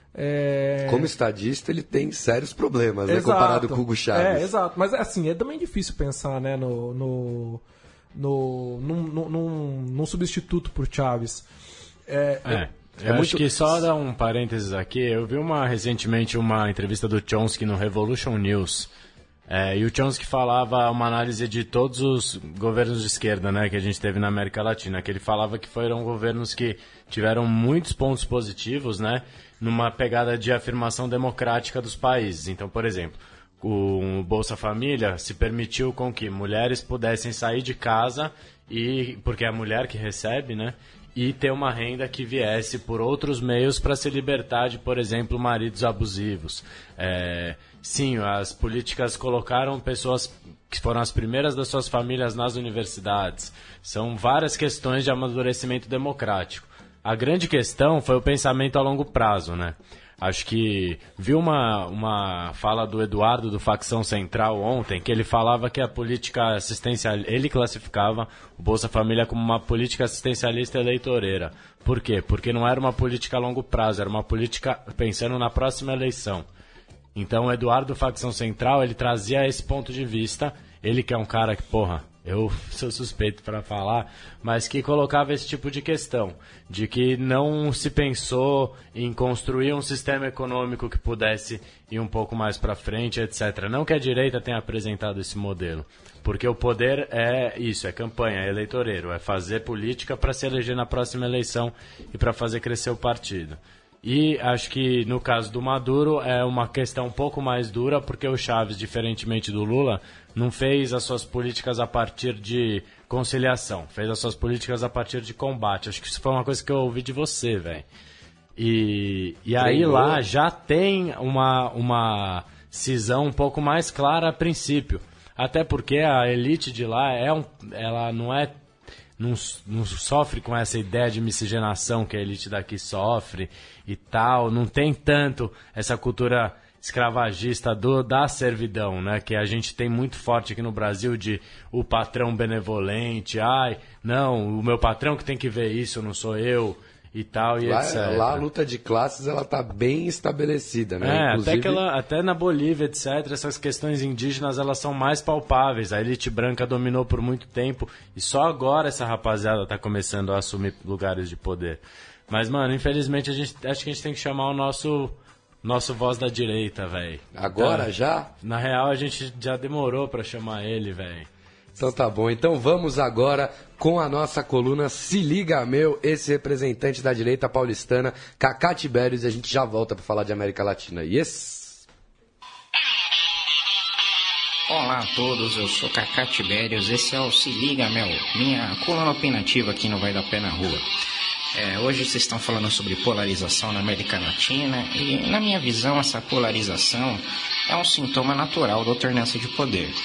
É... Como estadista, ele tem sérios problemas, né, comparado com o Hugo Chávez. É, exato. Mas assim, é também difícil pensar, né, no... no... No, num, num, num substituto por Chávez. É, é, é, eu é acho muito... que só dar um parênteses aqui, eu vi uma, recentemente uma entrevista do Chomsky no Revolution News, é, e o Chomsky falava uma análise de todos os governos de esquerda, né, que a gente teve na América Latina, que ele falava que foram governos que tiveram muitos pontos positivos, né, numa pegada de afirmação democrática dos países. Então, por exemplo, o Bolsa Família se permitiu com que mulheres pudessem sair de casa, e porque é a mulher que recebe, né, e ter uma renda que viesse por outros meios para se libertar de, por exemplo, maridos abusivos. É, sim, as políticas colocaram pessoas que foram as primeiras das suas famílias nas universidades. São várias questões de amadurecimento democrático. A grande questão foi o pensamento a longo prazo, né? Acho que viu uma, uma fala do Eduardo do Facção Central ontem, que ele falava que a política assistencial, ele classificava o Bolsa Família como uma política assistencialista eleitoreira. Por quê? Porque não era uma política a longo prazo, era uma política pensando na próxima eleição. Então o Eduardo do Facção Central, ele trazia esse ponto de vista, ele que é um cara que, porra, eu sou suspeito para falar, mas que colocava esse tipo de questão, de que não se pensou em construir um sistema econômico que pudesse ir um pouco mais para frente, etcétera. Não que a direita tenha apresentado esse modelo, porque o poder é isso, é campanha, é eleitoreiro, é fazer política para se eleger na próxima eleição e para fazer crescer o partido. E acho que no caso do Maduro é uma questão um pouco mais dura, porque o Chávez, diferentemente do Lula, não fez as suas políticas a partir de conciliação, fez as suas políticas a partir de combate. Acho que isso foi uma coisa que eu ouvi de você, velho. E, e aí lá já tem uma, uma cisão um pouco mais clara a princípio. Até porque a elite de lá é um, ela não é... Não, não sofre com essa ideia de miscigenação que a elite daqui sofre e tal, não tem tanto essa cultura escravagista do, da servidão, né, que a gente tem muito forte aqui no Brasil, de o patrão benevolente, ai, não, o meu patrão que tem que ver isso, não sou eu, e tal, e lá, etcétera. Lá a luta de classes, ela tá bem estabelecida, né? É, Inclusive... até, que ela, até na Bolívia, etcétera, essas questões indígenas, elas são mais palpáveis. A elite branca dominou por muito tempo e só agora essa rapaziada tá começando a assumir lugares de poder. Mas, mano, infelizmente, a gente, acho que a gente tem que chamar o nosso, nosso voz da direita, velho. Agora, então, já? Na real, a gente já demorou pra chamar ele, velho. Então tá bom, então vamos agora com a nossa coluna Se Liga Meu, esse representante da direita paulistana, Cacá Tibérios, e a gente já volta para falar de América Latina. Yes! Olá a todos, eu sou Cacá Tibérios, esse é o Se Liga Meu, minha coluna opinativa aqui no Vai da Pé na Rua. É, hoje vocês estão falando sobre polarização na América Latina e, na minha visão, essa polarização é um sintoma natural da alternância de poder.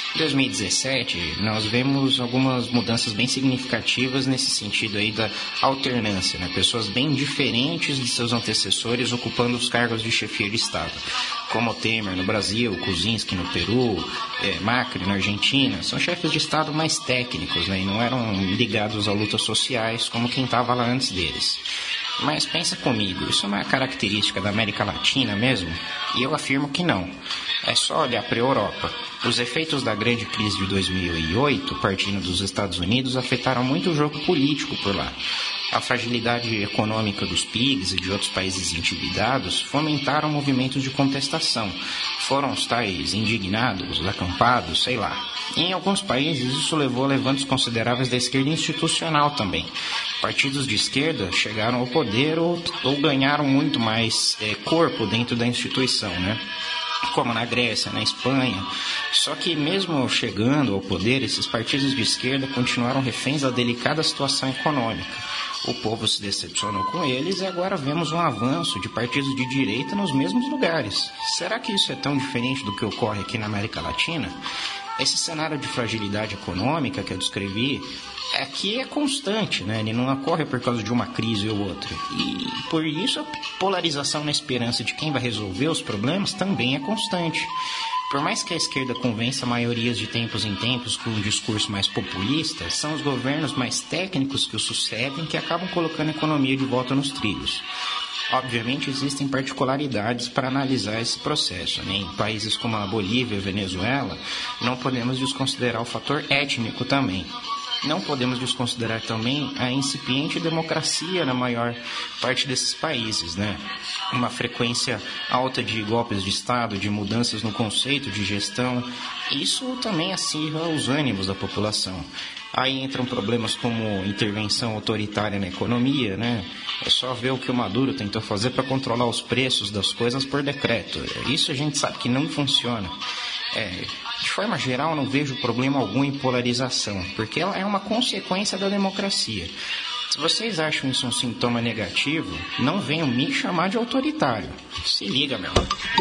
Em dois mil e dezessete, nós vemos algumas mudanças bem significativas nesse sentido aí da alternância, né? Pessoas bem diferentes de seus antecessores ocupando os cargos de chefia de Estado, como Temer no Brasil, Kuczynski no Peru, é, Macri na Argentina. São chefes de Estado mais técnicos, né? E não eram ligados a lutas sociais como quem estava lá antes deles. Mas pensa comigo, isso é uma característica da América Latina mesmo? E eu afirmo que não. É só olhar para a Europa. Os efeitos da grande crise de dois mil e oito, partindo dos Estados Unidos, afetaram muito o jogo político por lá. A fragilidade econômica dos P I Gs e de outros países endividados fomentaram movimentos de contestação. Foram os tais indignados, acampados, sei lá. E em alguns países isso levou a levantes consideráveis da esquerda institucional também. Partidos de esquerda chegaram ao poder ou, ou ganharam muito mais é, corpo dentro da instituição, né? Como na Grécia, na Espanha. Só que mesmo chegando ao poder, esses partidos de esquerda continuaram reféns da delicada situação econômica. O povo se decepcionou com eles e agora vemos um avanço de partidos de direita nos mesmos lugares. Será que isso é tão diferente do que ocorre aqui na América Latina? Esse cenário de fragilidade econômica que eu descrevi aqui é constante, né? Ele não ocorre por causa de uma crise ou outra. E por isso a polarização na esperança de quem vai resolver os problemas também é constante. Por mais que a esquerda convença maiorias de tempos em tempos com um discurso mais populista, são os governos mais técnicos que o sucedem que acabam colocando a economia de volta nos trilhos. Obviamente existem particularidades para analisar esse processo, né? Em países como a Bolívia e a Venezuela, não podemos desconsiderar o fator étnico também. Não podemos desconsiderar também a incipiente democracia na maior parte desses países, né? Uma frequência alta de golpes de Estado, de mudanças no conceito de gestão. Isso também acirra os ânimos da população. Aí entram problemas como intervenção autoritária na economia, né? É só ver o que o Maduro tentou fazer para controlar os preços das coisas por decreto. Isso a gente sabe que não funciona. É, de forma geral, não vejo problema algum em polarização, porque ela é uma consequência da democracia. Se vocês acham isso um sintoma negativo, não venham me chamar de autoritário. Se liga, meu.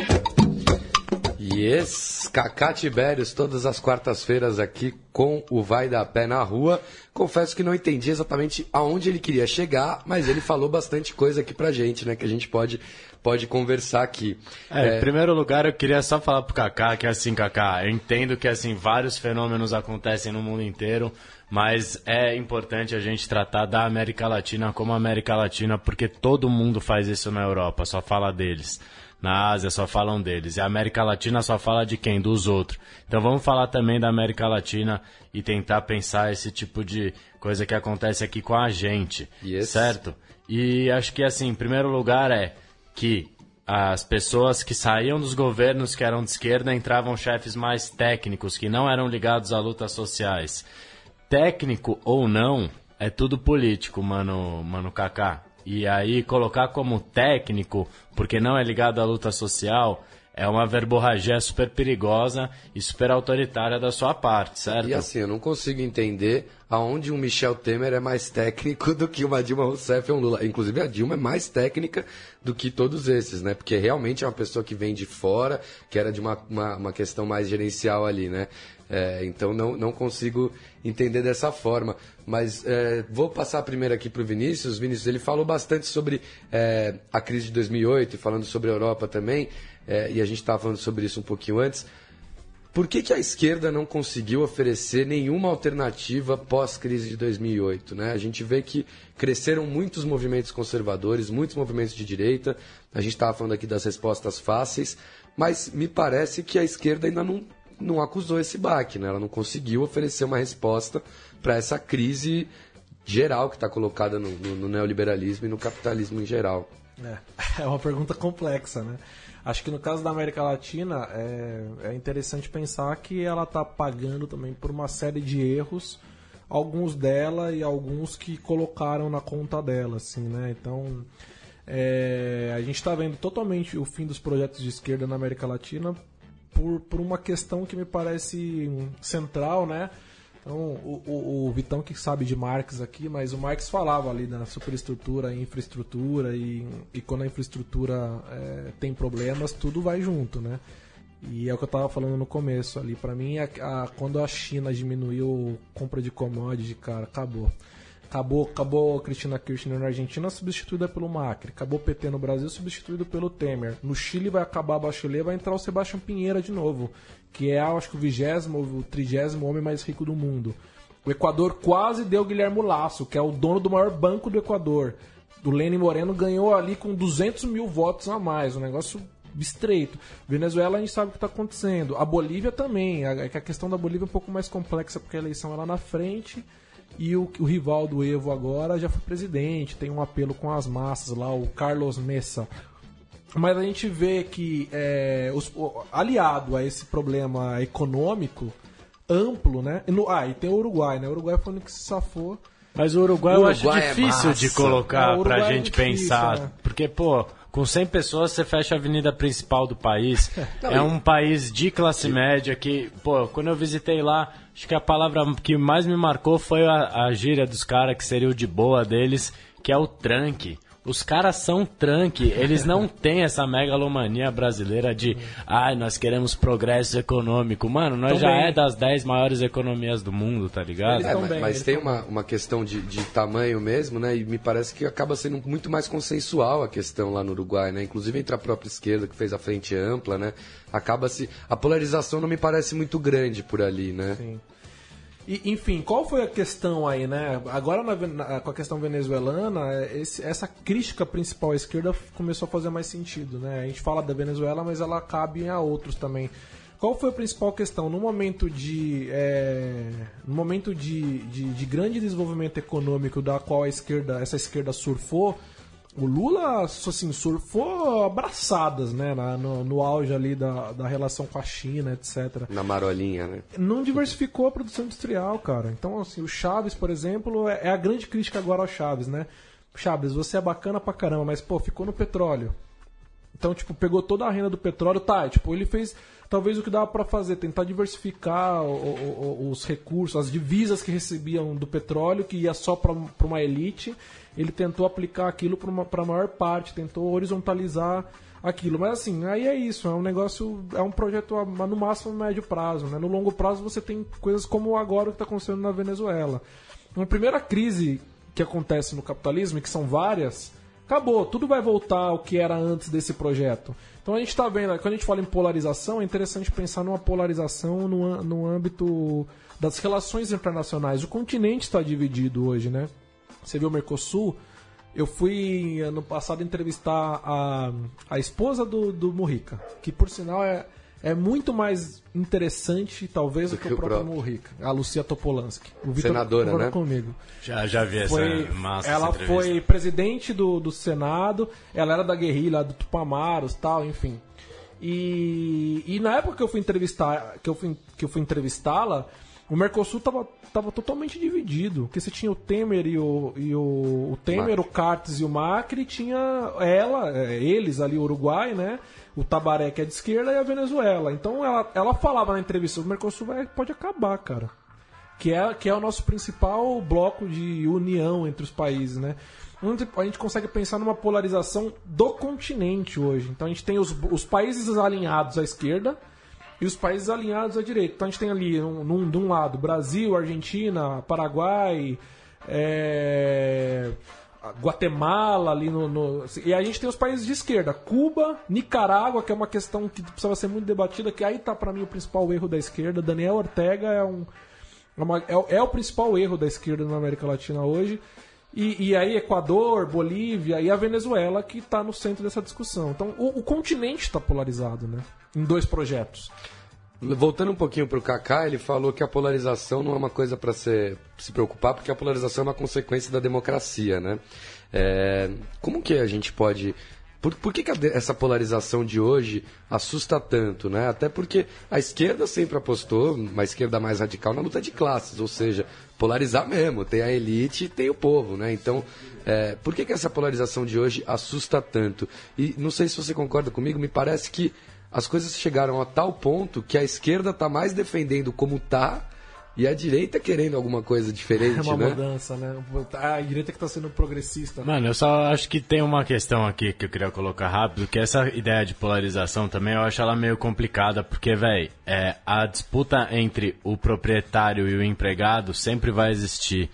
Yes, Cacá Tibérios, todas as quartas-feiras aqui com o Vai da Pé na Rua. Confesso que não entendi exatamente aonde ele queria chegar, mas ele falou bastante coisa aqui pra gente, né, que a gente pode, pode conversar aqui. É, é... Em primeiro lugar, eu queria só falar pro Cacá que, assim, Cacá, eu entendo que, assim, vários fenômenos acontecem no mundo inteiro, mas é importante a gente tratar da América Latina como América Latina, porque todo mundo faz isso na Europa, só fala deles. Na Ásia só falam deles. E a América Latina só fala de quem? Dos outros. Então vamos falar também da América Latina e tentar pensar esse tipo de coisa que acontece aqui com a gente. Yes. Certo? E acho que, assim, em primeiro lugar é que as pessoas que saíam dos governos que eram de esquerda entravam chefes mais técnicos, que não eram ligados a lutas sociais. Técnico ou não, é tudo político, mano, mano Kaká. E aí colocar como técnico, porque não é ligado à luta social, é uma verborragia super perigosa e super autoritária da sua parte, certo? E assim, eu não consigo entender aonde um Michel Temer é mais técnico do que uma Dilma Rousseff ou um Lula. Inclusive a Dilma é mais técnica do que todos esses, né? Porque realmente é uma pessoa que vem de fora, que era de uma, uma, uma questão mais gerencial ali, né? É, então não, não consigo entender dessa forma. Mas é, vou passar primeiro aqui para o Vinícius. Vinícius, ele falou bastante sobre é, a crise de dois mil e oito, e falando sobre a Europa também, é, e a gente estava falando sobre isso um pouquinho antes. Por que, que a esquerda não conseguiu oferecer nenhuma alternativa pós-crise de dois mil e oito? Né? A gente vê que cresceram muitos movimentos conservadores, muitos movimentos de direita. A gente estava falando aqui das respostas fáceis, mas me parece que a esquerda ainda não, não acusou esse baque, né? Ela não conseguiu oferecer uma resposta para essa crise geral que está colocada no, no, no neoliberalismo e no capitalismo em geral. É, é uma pergunta complexa, né? Acho que no caso da América Latina é, é interessante pensar que ela está pagando também por uma série de erros, alguns dela e alguns que colocaram na conta dela, assim, né? Então, é, a gente está vendo totalmente o fim dos projetos de esquerda na América Latina por, por uma questão que me parece central, né? Então, o, o, o Vitão que sabe de Marx aqui, mas o Marx falava ali na superestrutura e infraestrutura, e, e quando a infraestrutura é, tem problemas, tudo vai junto, né? E é o que eu tava falando no começo ali. Pra mim, a, a, quando a China diminuiu a compra de commodity, cara, acabou. Acabou, acabou a Cristina Kirchner na Argentina, substituída pelo Macri. Acabou o P T no Brasil, substituído pelo Temer. No Chile vai acabar a Bachelet, vai entrar o Sebastião Pinheira de novo, que é, acho que o vigésimo ou o trigésimo homem mais rico do mundo. O Equador quase deu Guilherme Lasso, que é o dono do maior banco do Equador. O Lenin Moreno ganhou ali com duzentos mil votos a mais, um negócio estreito. Venezuela a gente sabe o que está acontecendo. A Bolívia também, a, a questão da Bolívia é um pouco mais complexa, porque a eleição é lá na frente... E o, o rival do Evo agora já foi presidente, tem um apelo com as massas lá, o Carlos Mesa. Mas a gente vê que, é, os, o, aliado a esse problema econômico amplo, né? E no, ah, e tem o Uruguai, né? O Uruguai foi o que se safou. Mas o Uruguai, o eu Uruguai acho difícil é de colocar é, pra é gente difícil, pensar. né? Porque, pô, com cem pessoas você fecha a avenida principal do país. Não, é e... um país de classe Sim. média que, pô, quando eu visitei lá, acho que a palavra que mais me marcou foi a, a gíria dos caras, que seria o de boa deles, que é o tranque. Os caras são tranque, eles não têm essa megalomania brasileira de ai, ah, nós queremos progresso econômico. Mano, nós Também. já é das dez maiores economias do mundo, tá ligado? É, mas, mas tem uma, uma questão de, de tamanho mesmo, né? E me parece que acaba sendo muito mais consensual a questão lá no Uruguai, né? Inclusive entre a própria esquerda, que fez a frente ampla, né? Acaba-se... A polarização não me parece muito grande por ali, né? Sim. E, enfim, qual foi a questão aí, né? Agora, na, na, com a questão venezuelana, esse, essa crítica principal à esquerda começou a fazer mais sentido, né? A gente fala da Venezuela, mas ela cabe a outros também. Qual foi a principal questão? No momento de, é, no momento de, de, de grande desenvolvimento econômico da qual a esquerda, essa esquerda surfou, o Lula, assim, surfou abraçadas, né, na, no, no auge ali da, da relação com a China, etcétera. Na marolinha, né? Não diversificou a produção industrial, cara. Então, assim, o Chaves, por exemplo, é, é a grande crítica agora ao Chaves, né? Chaves, você é bacana pra caramba, mas, pô, ficou no petróleo. Então, tipo, pegou toda a renda do petróleo, tá, tipo, ele fez talvez o que dava pra fazer, tentar diversificar o, o, o, os recursos, as divisas que recebiam do petróleo, que ia só pra, pra uma elite. Ele tentou aplicar aquilo para a maior parte, tentou horizontalizar aquilo. Mas assim, aí é isso, é um negócio, é um projeto no máximo médio prazo, né? No longo prazo você tem coisas como agora o que está acontecendo na Venezuela. Uma primeira crise que acontece no capitalismo, e que são várias, acabou, tudo vai voltar ao que era antes desse projeto. Então a gente está vendo, quando a gente fala em polarização, é interessante pensar numa polarização no, no âmbito das relações internacionais. O continente está dividido hoje, né? Você viu o Mercosul? Eu fui ano passado entrevistar a, a esposa do, do Mujica, que por sinal é, é muito mais interessante, talvez, do, do que, que o próprio, próprio Mujica, a Lucia Topolansky. O Vitor senadora, né? Comigo. Já, já vi foi, essa massa. Ela essa foi presidente do, do Senado, ela era da guerrilha do Tupamaros, tal, enfim. E, e na época que eu fui entrevistar, que eu fui, que eu fui entrevistá-la, o Mercosul tava, tava totalmente dividido, porque você tinha o Temer e o, e o, o Temer, Macri. O Cartes e o Macri, tinha ela, eles ali, o Uruguai, né? O Tabaré, que é de esquerda, e a Venezuela. Então ela, ela falava na entrevista, o Mercosul vai, pode acabar, cara. Que é, que é o nosso principal bloco de união entre os países, né? Onde a gente consegue pensar numa polarização do continente hoje. Então a gente tem os, os países alinhados à esquerda, e os países alinhados à direita. Então a gente tem ali, um, num, de um lado, Brasil, Argentina, Paraguai, é, Guatemala, ali no, no... E a gente tem os países de esquerda, Cuba, Nicarágua, que é uma questão que precisava ser muito debatida, que aí está para mim o principal erro da esquerda. Daniel Ortega é, um, é, uma, é, é o principal erro da esquerda na América Latina hoje. E, e aí Equador, Bolívia e a Venezuela, que está no centro dessa discussão. Então o, o continente está polarizado, né? Em dois projetos. Voltando um pouquinho para o Kaká, ele falou que a polarização não é uma coisa para se, se preocupar, porque a polarização é uma consequência da democracia, né? É, como que a gente pode... Por, por que, que a, essa polarização de hoje assusta tanto, né? Até porque a esquerda sempre apostou, uma esquerda mais radical, na luta de classes, ou seja, polarizar mesmo, tem a elite e tem o povo, né? Então, é, por que, que essa polarização de hoje assusta tanto? E não sei se você concorda comigo, me parece que as coisas chegaram a tal ponto que a esquerda está mais defendendo como está E a direita querendo alguma coisa diferente, É uma né? mudança, né? A direita que tá sendo progressista. Mano, eu só acho que tem uma questão aqui que eu queria colocar rápido, que essa ideia de polarização também eu acho ela meio complicada, porque, velho, é, a disputa entre o proprietário e o empregado sempre vai existir.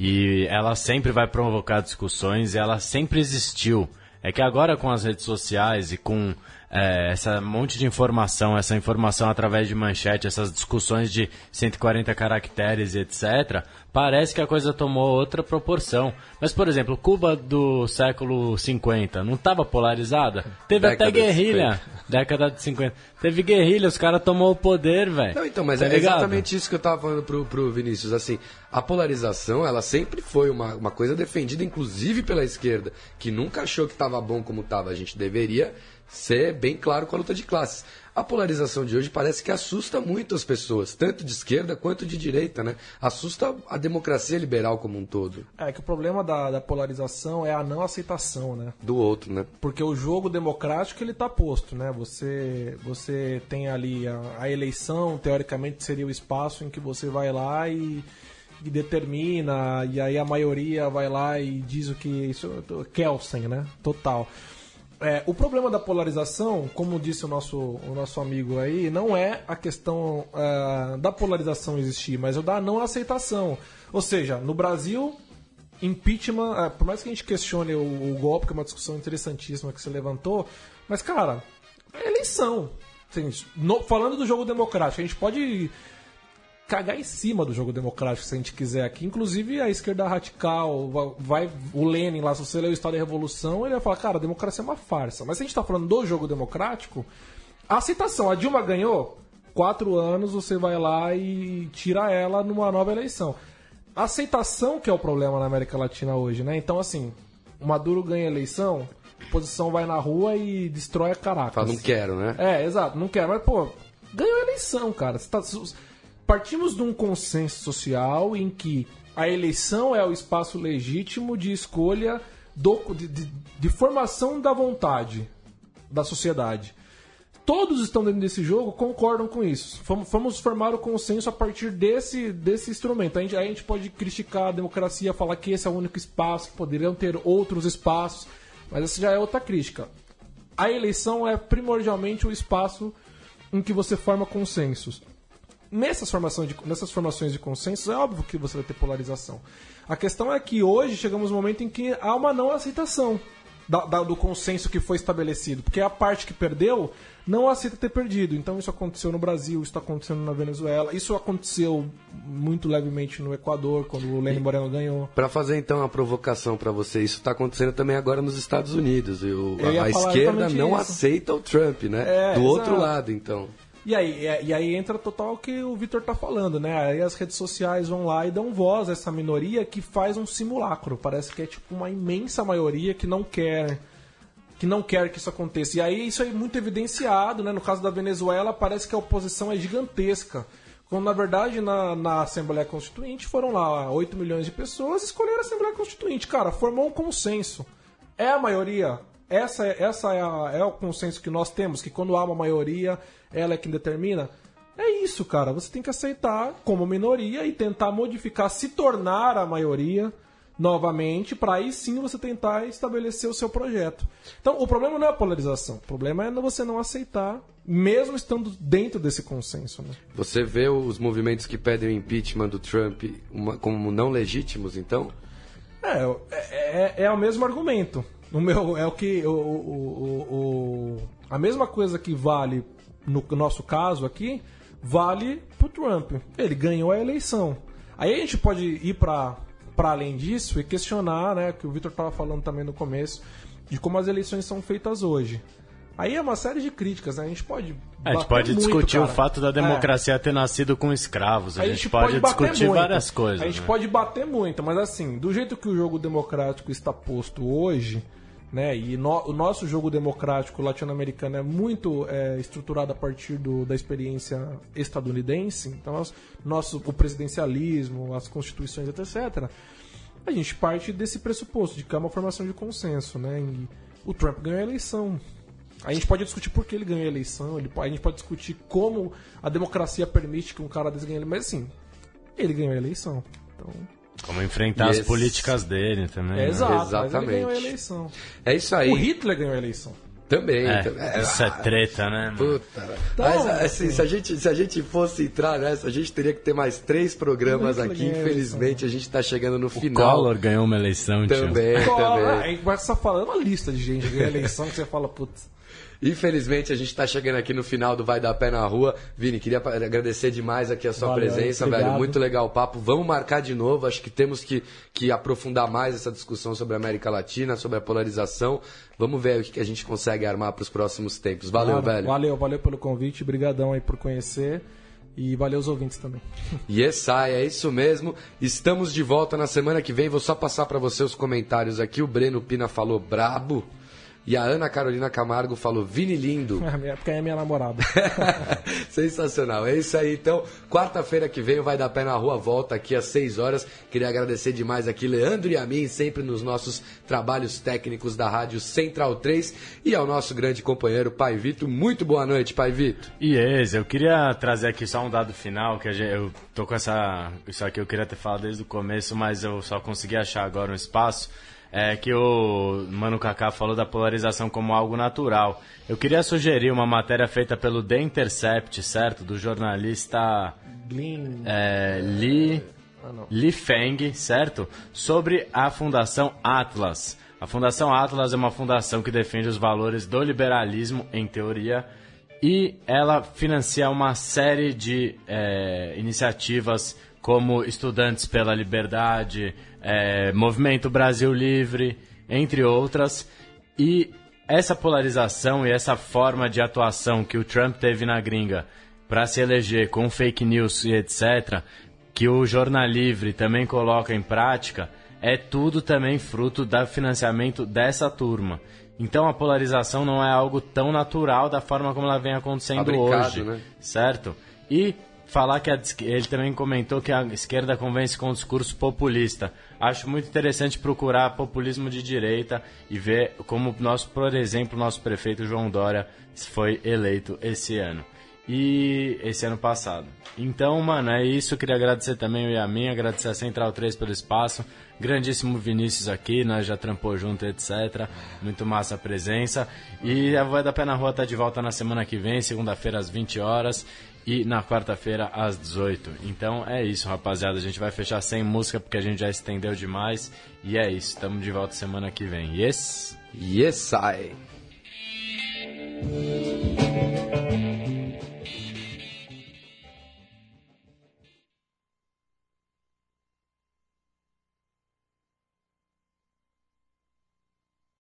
E ela sempre vai provocar discussões, e ela sempre existiu. É que agora com as redes sociais e com é, essa monte de informação, essa informação através de manchete, essas discussões de cento e quarenta caracteres e etcétera, parece que a coisa tomou outra proporção. Mas, por exemplo, Cuba do século cinquenta não estava polarizada? Teve Década até guerrilha. de cinquenta. Década de cinquenta. Teve guerrilha, os caras tomou o poder, velho. Não, então, mas Tá é ligado? exatamente isso que eu tava falando pro, pro Vinícius. Assim, a polarização, ela sempre foi uma, uma coisa defendida, inclusive pela esquerda, que nunca achou que estava bom como estava. A gente deveria ser bem claro com a luta de classes. A polarização de hoje parece que assusta muito as pessoas, tanto de esquerda quanto de direita, né? Assusta a democracia liberal como um todo. É que o problema da, da polarização é a não aceitação, né? Do outro, né? Porque o jogo democrático ele tá posto, né? Você, você tem ali a, a eleição, teoricamente seria o espaço em que você vai lá e, e determina, e aí a maioria vai lá e diz o que... Isso, Kelsen, né? Total. É, o problema da polarização, como disse o nosso, o nosso amigo aí, não é a questão uh, da polarização existir, mas o da não aceitação. Ou seja, no Brasil, impeachment, uh, por mais que a gente questione o, o golpe, que é uma discussão interessantíssima que você levantou, mas, cara, é eleição. Assim, no, falando do jogo democrático, a gente pode cagar em cima do jogo democrático se a gente quiser aqui. Inclusive a esquerda radical, vai o Lenin lá, se você ler o Estado da Revolução, ele vai falar, cara, a democracia é uma farsa. Mas se a gente tá falando do jogo democrático, a aceitação, a Dilma ganhou, quatro anos você vai lá e tira ela numa nova eleição. A aceitação que é o problema na América Latina hoje, né? Então, assim, o Maduro ganha a eleição, a oposição vai na rua e destrói a Caracas. Fala, não quero, né? É, exato, não quero. Mas, pô, ganhou a eleição, cara. Você tá... Partimos de um consenso social em que a eleição é o espaço legítimo de escolha, do, de, de, de formação da vontade da sociedade. Todos estão dentro desse jogo, concordam com isso. Fomos, fomos formar o consenso a partir desse, desse instrumento. A gente, a gente pode criticar a democracia, falar que esse é o único espaço, que poderiam ter outros espaços, mas essa já é outra crítica. A eleição é primordialmente o espaço em que você forma consensos. Nessas formações, de, nessas formações de consenso, é óbvio que você vai ter polarização. A questão é que hoje chegamos no momento em que há uma não aceitação da, da, do consenso que foi estabelecido. Porque a parte que perdeu não aceita ter perdido. Então isso aconteceu no Brasil, isso está acontecendo na Venezuela, isso aconteceu muito levemente no Equador, quando o Lenin Moreno ganhou. Para fazer então uma provocação para você, isso está acontecendo também agora nos Estados Unidos. O, a, a esquerda não isso. aceita o Trump, né? É, Do exato. outro lado, então. E aí, e aí entra total o que o Vitor tá falando, né? Aí as redes sociais vão lá e dão voz a essa minoria que faz um simulacro. Parece que é tipo uma imensa maioria que não quer que não quer que isso aconteça. E aí isso é muito evidenciado, né? No caso da Venezuela, parece que a oposição é gigantesca. Quando, na verdade, na, na Assembleia Constituinte foram lá oito milhões de pessoas e escolheram a Assembleia Constituinte. Cara, formou um consenso. É a maioria. Essa, essa é, a, é o consenso que nós temos, que quando há uma maioria, ela é quem determina. É isso, cara. Você tem que aceitar como minoria e tentar modificar, se tornar a maioria novamente, para aí sim você tentar estabelecer o seu projeto. Então, o problema não é a polarização. O problema é você não aceitar, mesmo estando dentro desse consenso. Né? Você vê os movimentos que pedem o impeachment do Trump uma, como não legítimos, então? É, é, é o mesmo argumento. O meu, é o que... O, o, o, o, a mesma coisa que vale no nosso caso aqui, vale pro Trump. Ele ganhou a eleição. Aí a gente pode ir para para além disso e questionar, né, que o Vitor estava falando também no começo, de como as eleições são feitas hoje. Aí é uma série de críticas, né? A gente pode é, A gente pode muito, discutir cara. o fato da democracia é. ter nascido com escravos. A, a gente, gente pode, pode discutir muito. várias coisas. A gente né? pode bater muito, mas assim, do jeito que o jogo democrático está posto hoje, né? E no, o nosso jogo democrático latino-americano é muito é, estruturado a partir do, da experiência estadunidense. Então, nosso, nosso, o presidencialismo, as constituições, etcétera. A gente parte desse pressuposto de que é uma formação de consenso, né? E o Trump ganhou a eleição. A gente pode discutir por que ele ganhou a eleição, ele, a gente pode discutir como a democracia permite que um cara desse ganhe a eleição, mas assim, ele ganhou a eleição. Então... Como enfrentar Yes. as políticas dele também. É, né? exato, Exatamente. mas ele ganhou a eleição. É isso aí. O Hitler ganhou a eleição. Também. É, também. É, isso é treta, né? mano? Puta. Então, Mas, assim, se, a gente, se a gente fosse entrar nessa, a gente teria que ter mais três programas Muito aqui. legal, Infelizmente, a gente tá chegando no O final. Collor ganhou uma eleição, tio. Também, Agora, também. aí vai só falando uma lista de gente que ganhou a eleição que você fala, putz. Infelizmente, a gente tá chegando aqui no final do Vai Dar Pé na Rua. Vini, queria agradecer demais aqui a sua Valeu, presença, obrigado. velho. Muito legal o papo. Vamos marcar de novo. Acho que temos que, que aprofundar mais essa discussão sobre a América Latina, sobre a polarização. Vamos ver o que a gente consegue armar para os próximos tempos. Valeu, Claro, velho. Valeu, valeu pelo convite. Brigadão aí por conhecer. E valeu os ouvintes também. Yes, I, é isso mesmo. Estamos de volta na semana que vem. Vou só passar para você os comentários aqui. O Breno Pina falou brabo. E a Ana Carolina Camargo falou Vini lindo. Porque é minha namorada. Sensacional. É isso aí. Então, quarta-feira que vem o Vai Dar Pé na Rua volta aqui às seis horas. Queria agradecer demais aqui Leandro e a mim, sempre nos nossos trabalhos técnicos da Rádio Central três. E ao nosso grande companheiro Pai Vito. Muito boa noite, Pai Vito. E ex, eu queria trazer aqui só um dado final, que a gente, eu tô com essa... Isso aqui eu queria ter falado desde o começo, mas eu só consegui achar agora um espaço. É que o Mano Kaká falou da polarização como algo natural. Eu queria sugerir uma matéria feita pelo The Intercept, certo? Do jornalista Glyn. é, Li, Ah, não. Li Feng, certo? Sobre a Fundação Atlas. A Fundação Atlas é uma fundação que defende os valores do liberalismo, em teoria, e ela financia uma série de é, iniciativas como Estudantes pela Liberdade, é, Movimento Brasil Livre, entre outras. E essa polarização e essa forma de atuação que o Trump teve na gringa para se eleger com fake news e etcétera, que o Jornal Livre também coloca em prática, é tudo também fruto do financiamento dessa turma. Então a polarização não é algo tão natural da forma como ela vem acontecendo Fabricado, hoje, né? certo? E falar que a, ele também comentou que a esquerda convence com um discurso populista. Acho muito interessante procurar populismo de direita e ver como, nosso, por exemplo, nosso prefeito João Dória foi eleito esse ano. E esse ano passado. Então, mano, é isso. Queria agradecer também o Yamin, agradecer a Central três pelo espaço. Grandíssimo Vinícius aqui, nós já trampou junto, etcétera. Muito massa a presença. E a Vai Dar Pé na Rua tá de volta na semana que vem, segunda-feira às vinte horas. E na quarta-feira às dezoito. Então é isso, rapaziada. A gente vai fechar sem música porque a gente já estendeu demais. E é isso, estamos de volta semana que vem. Yes? Yes, I.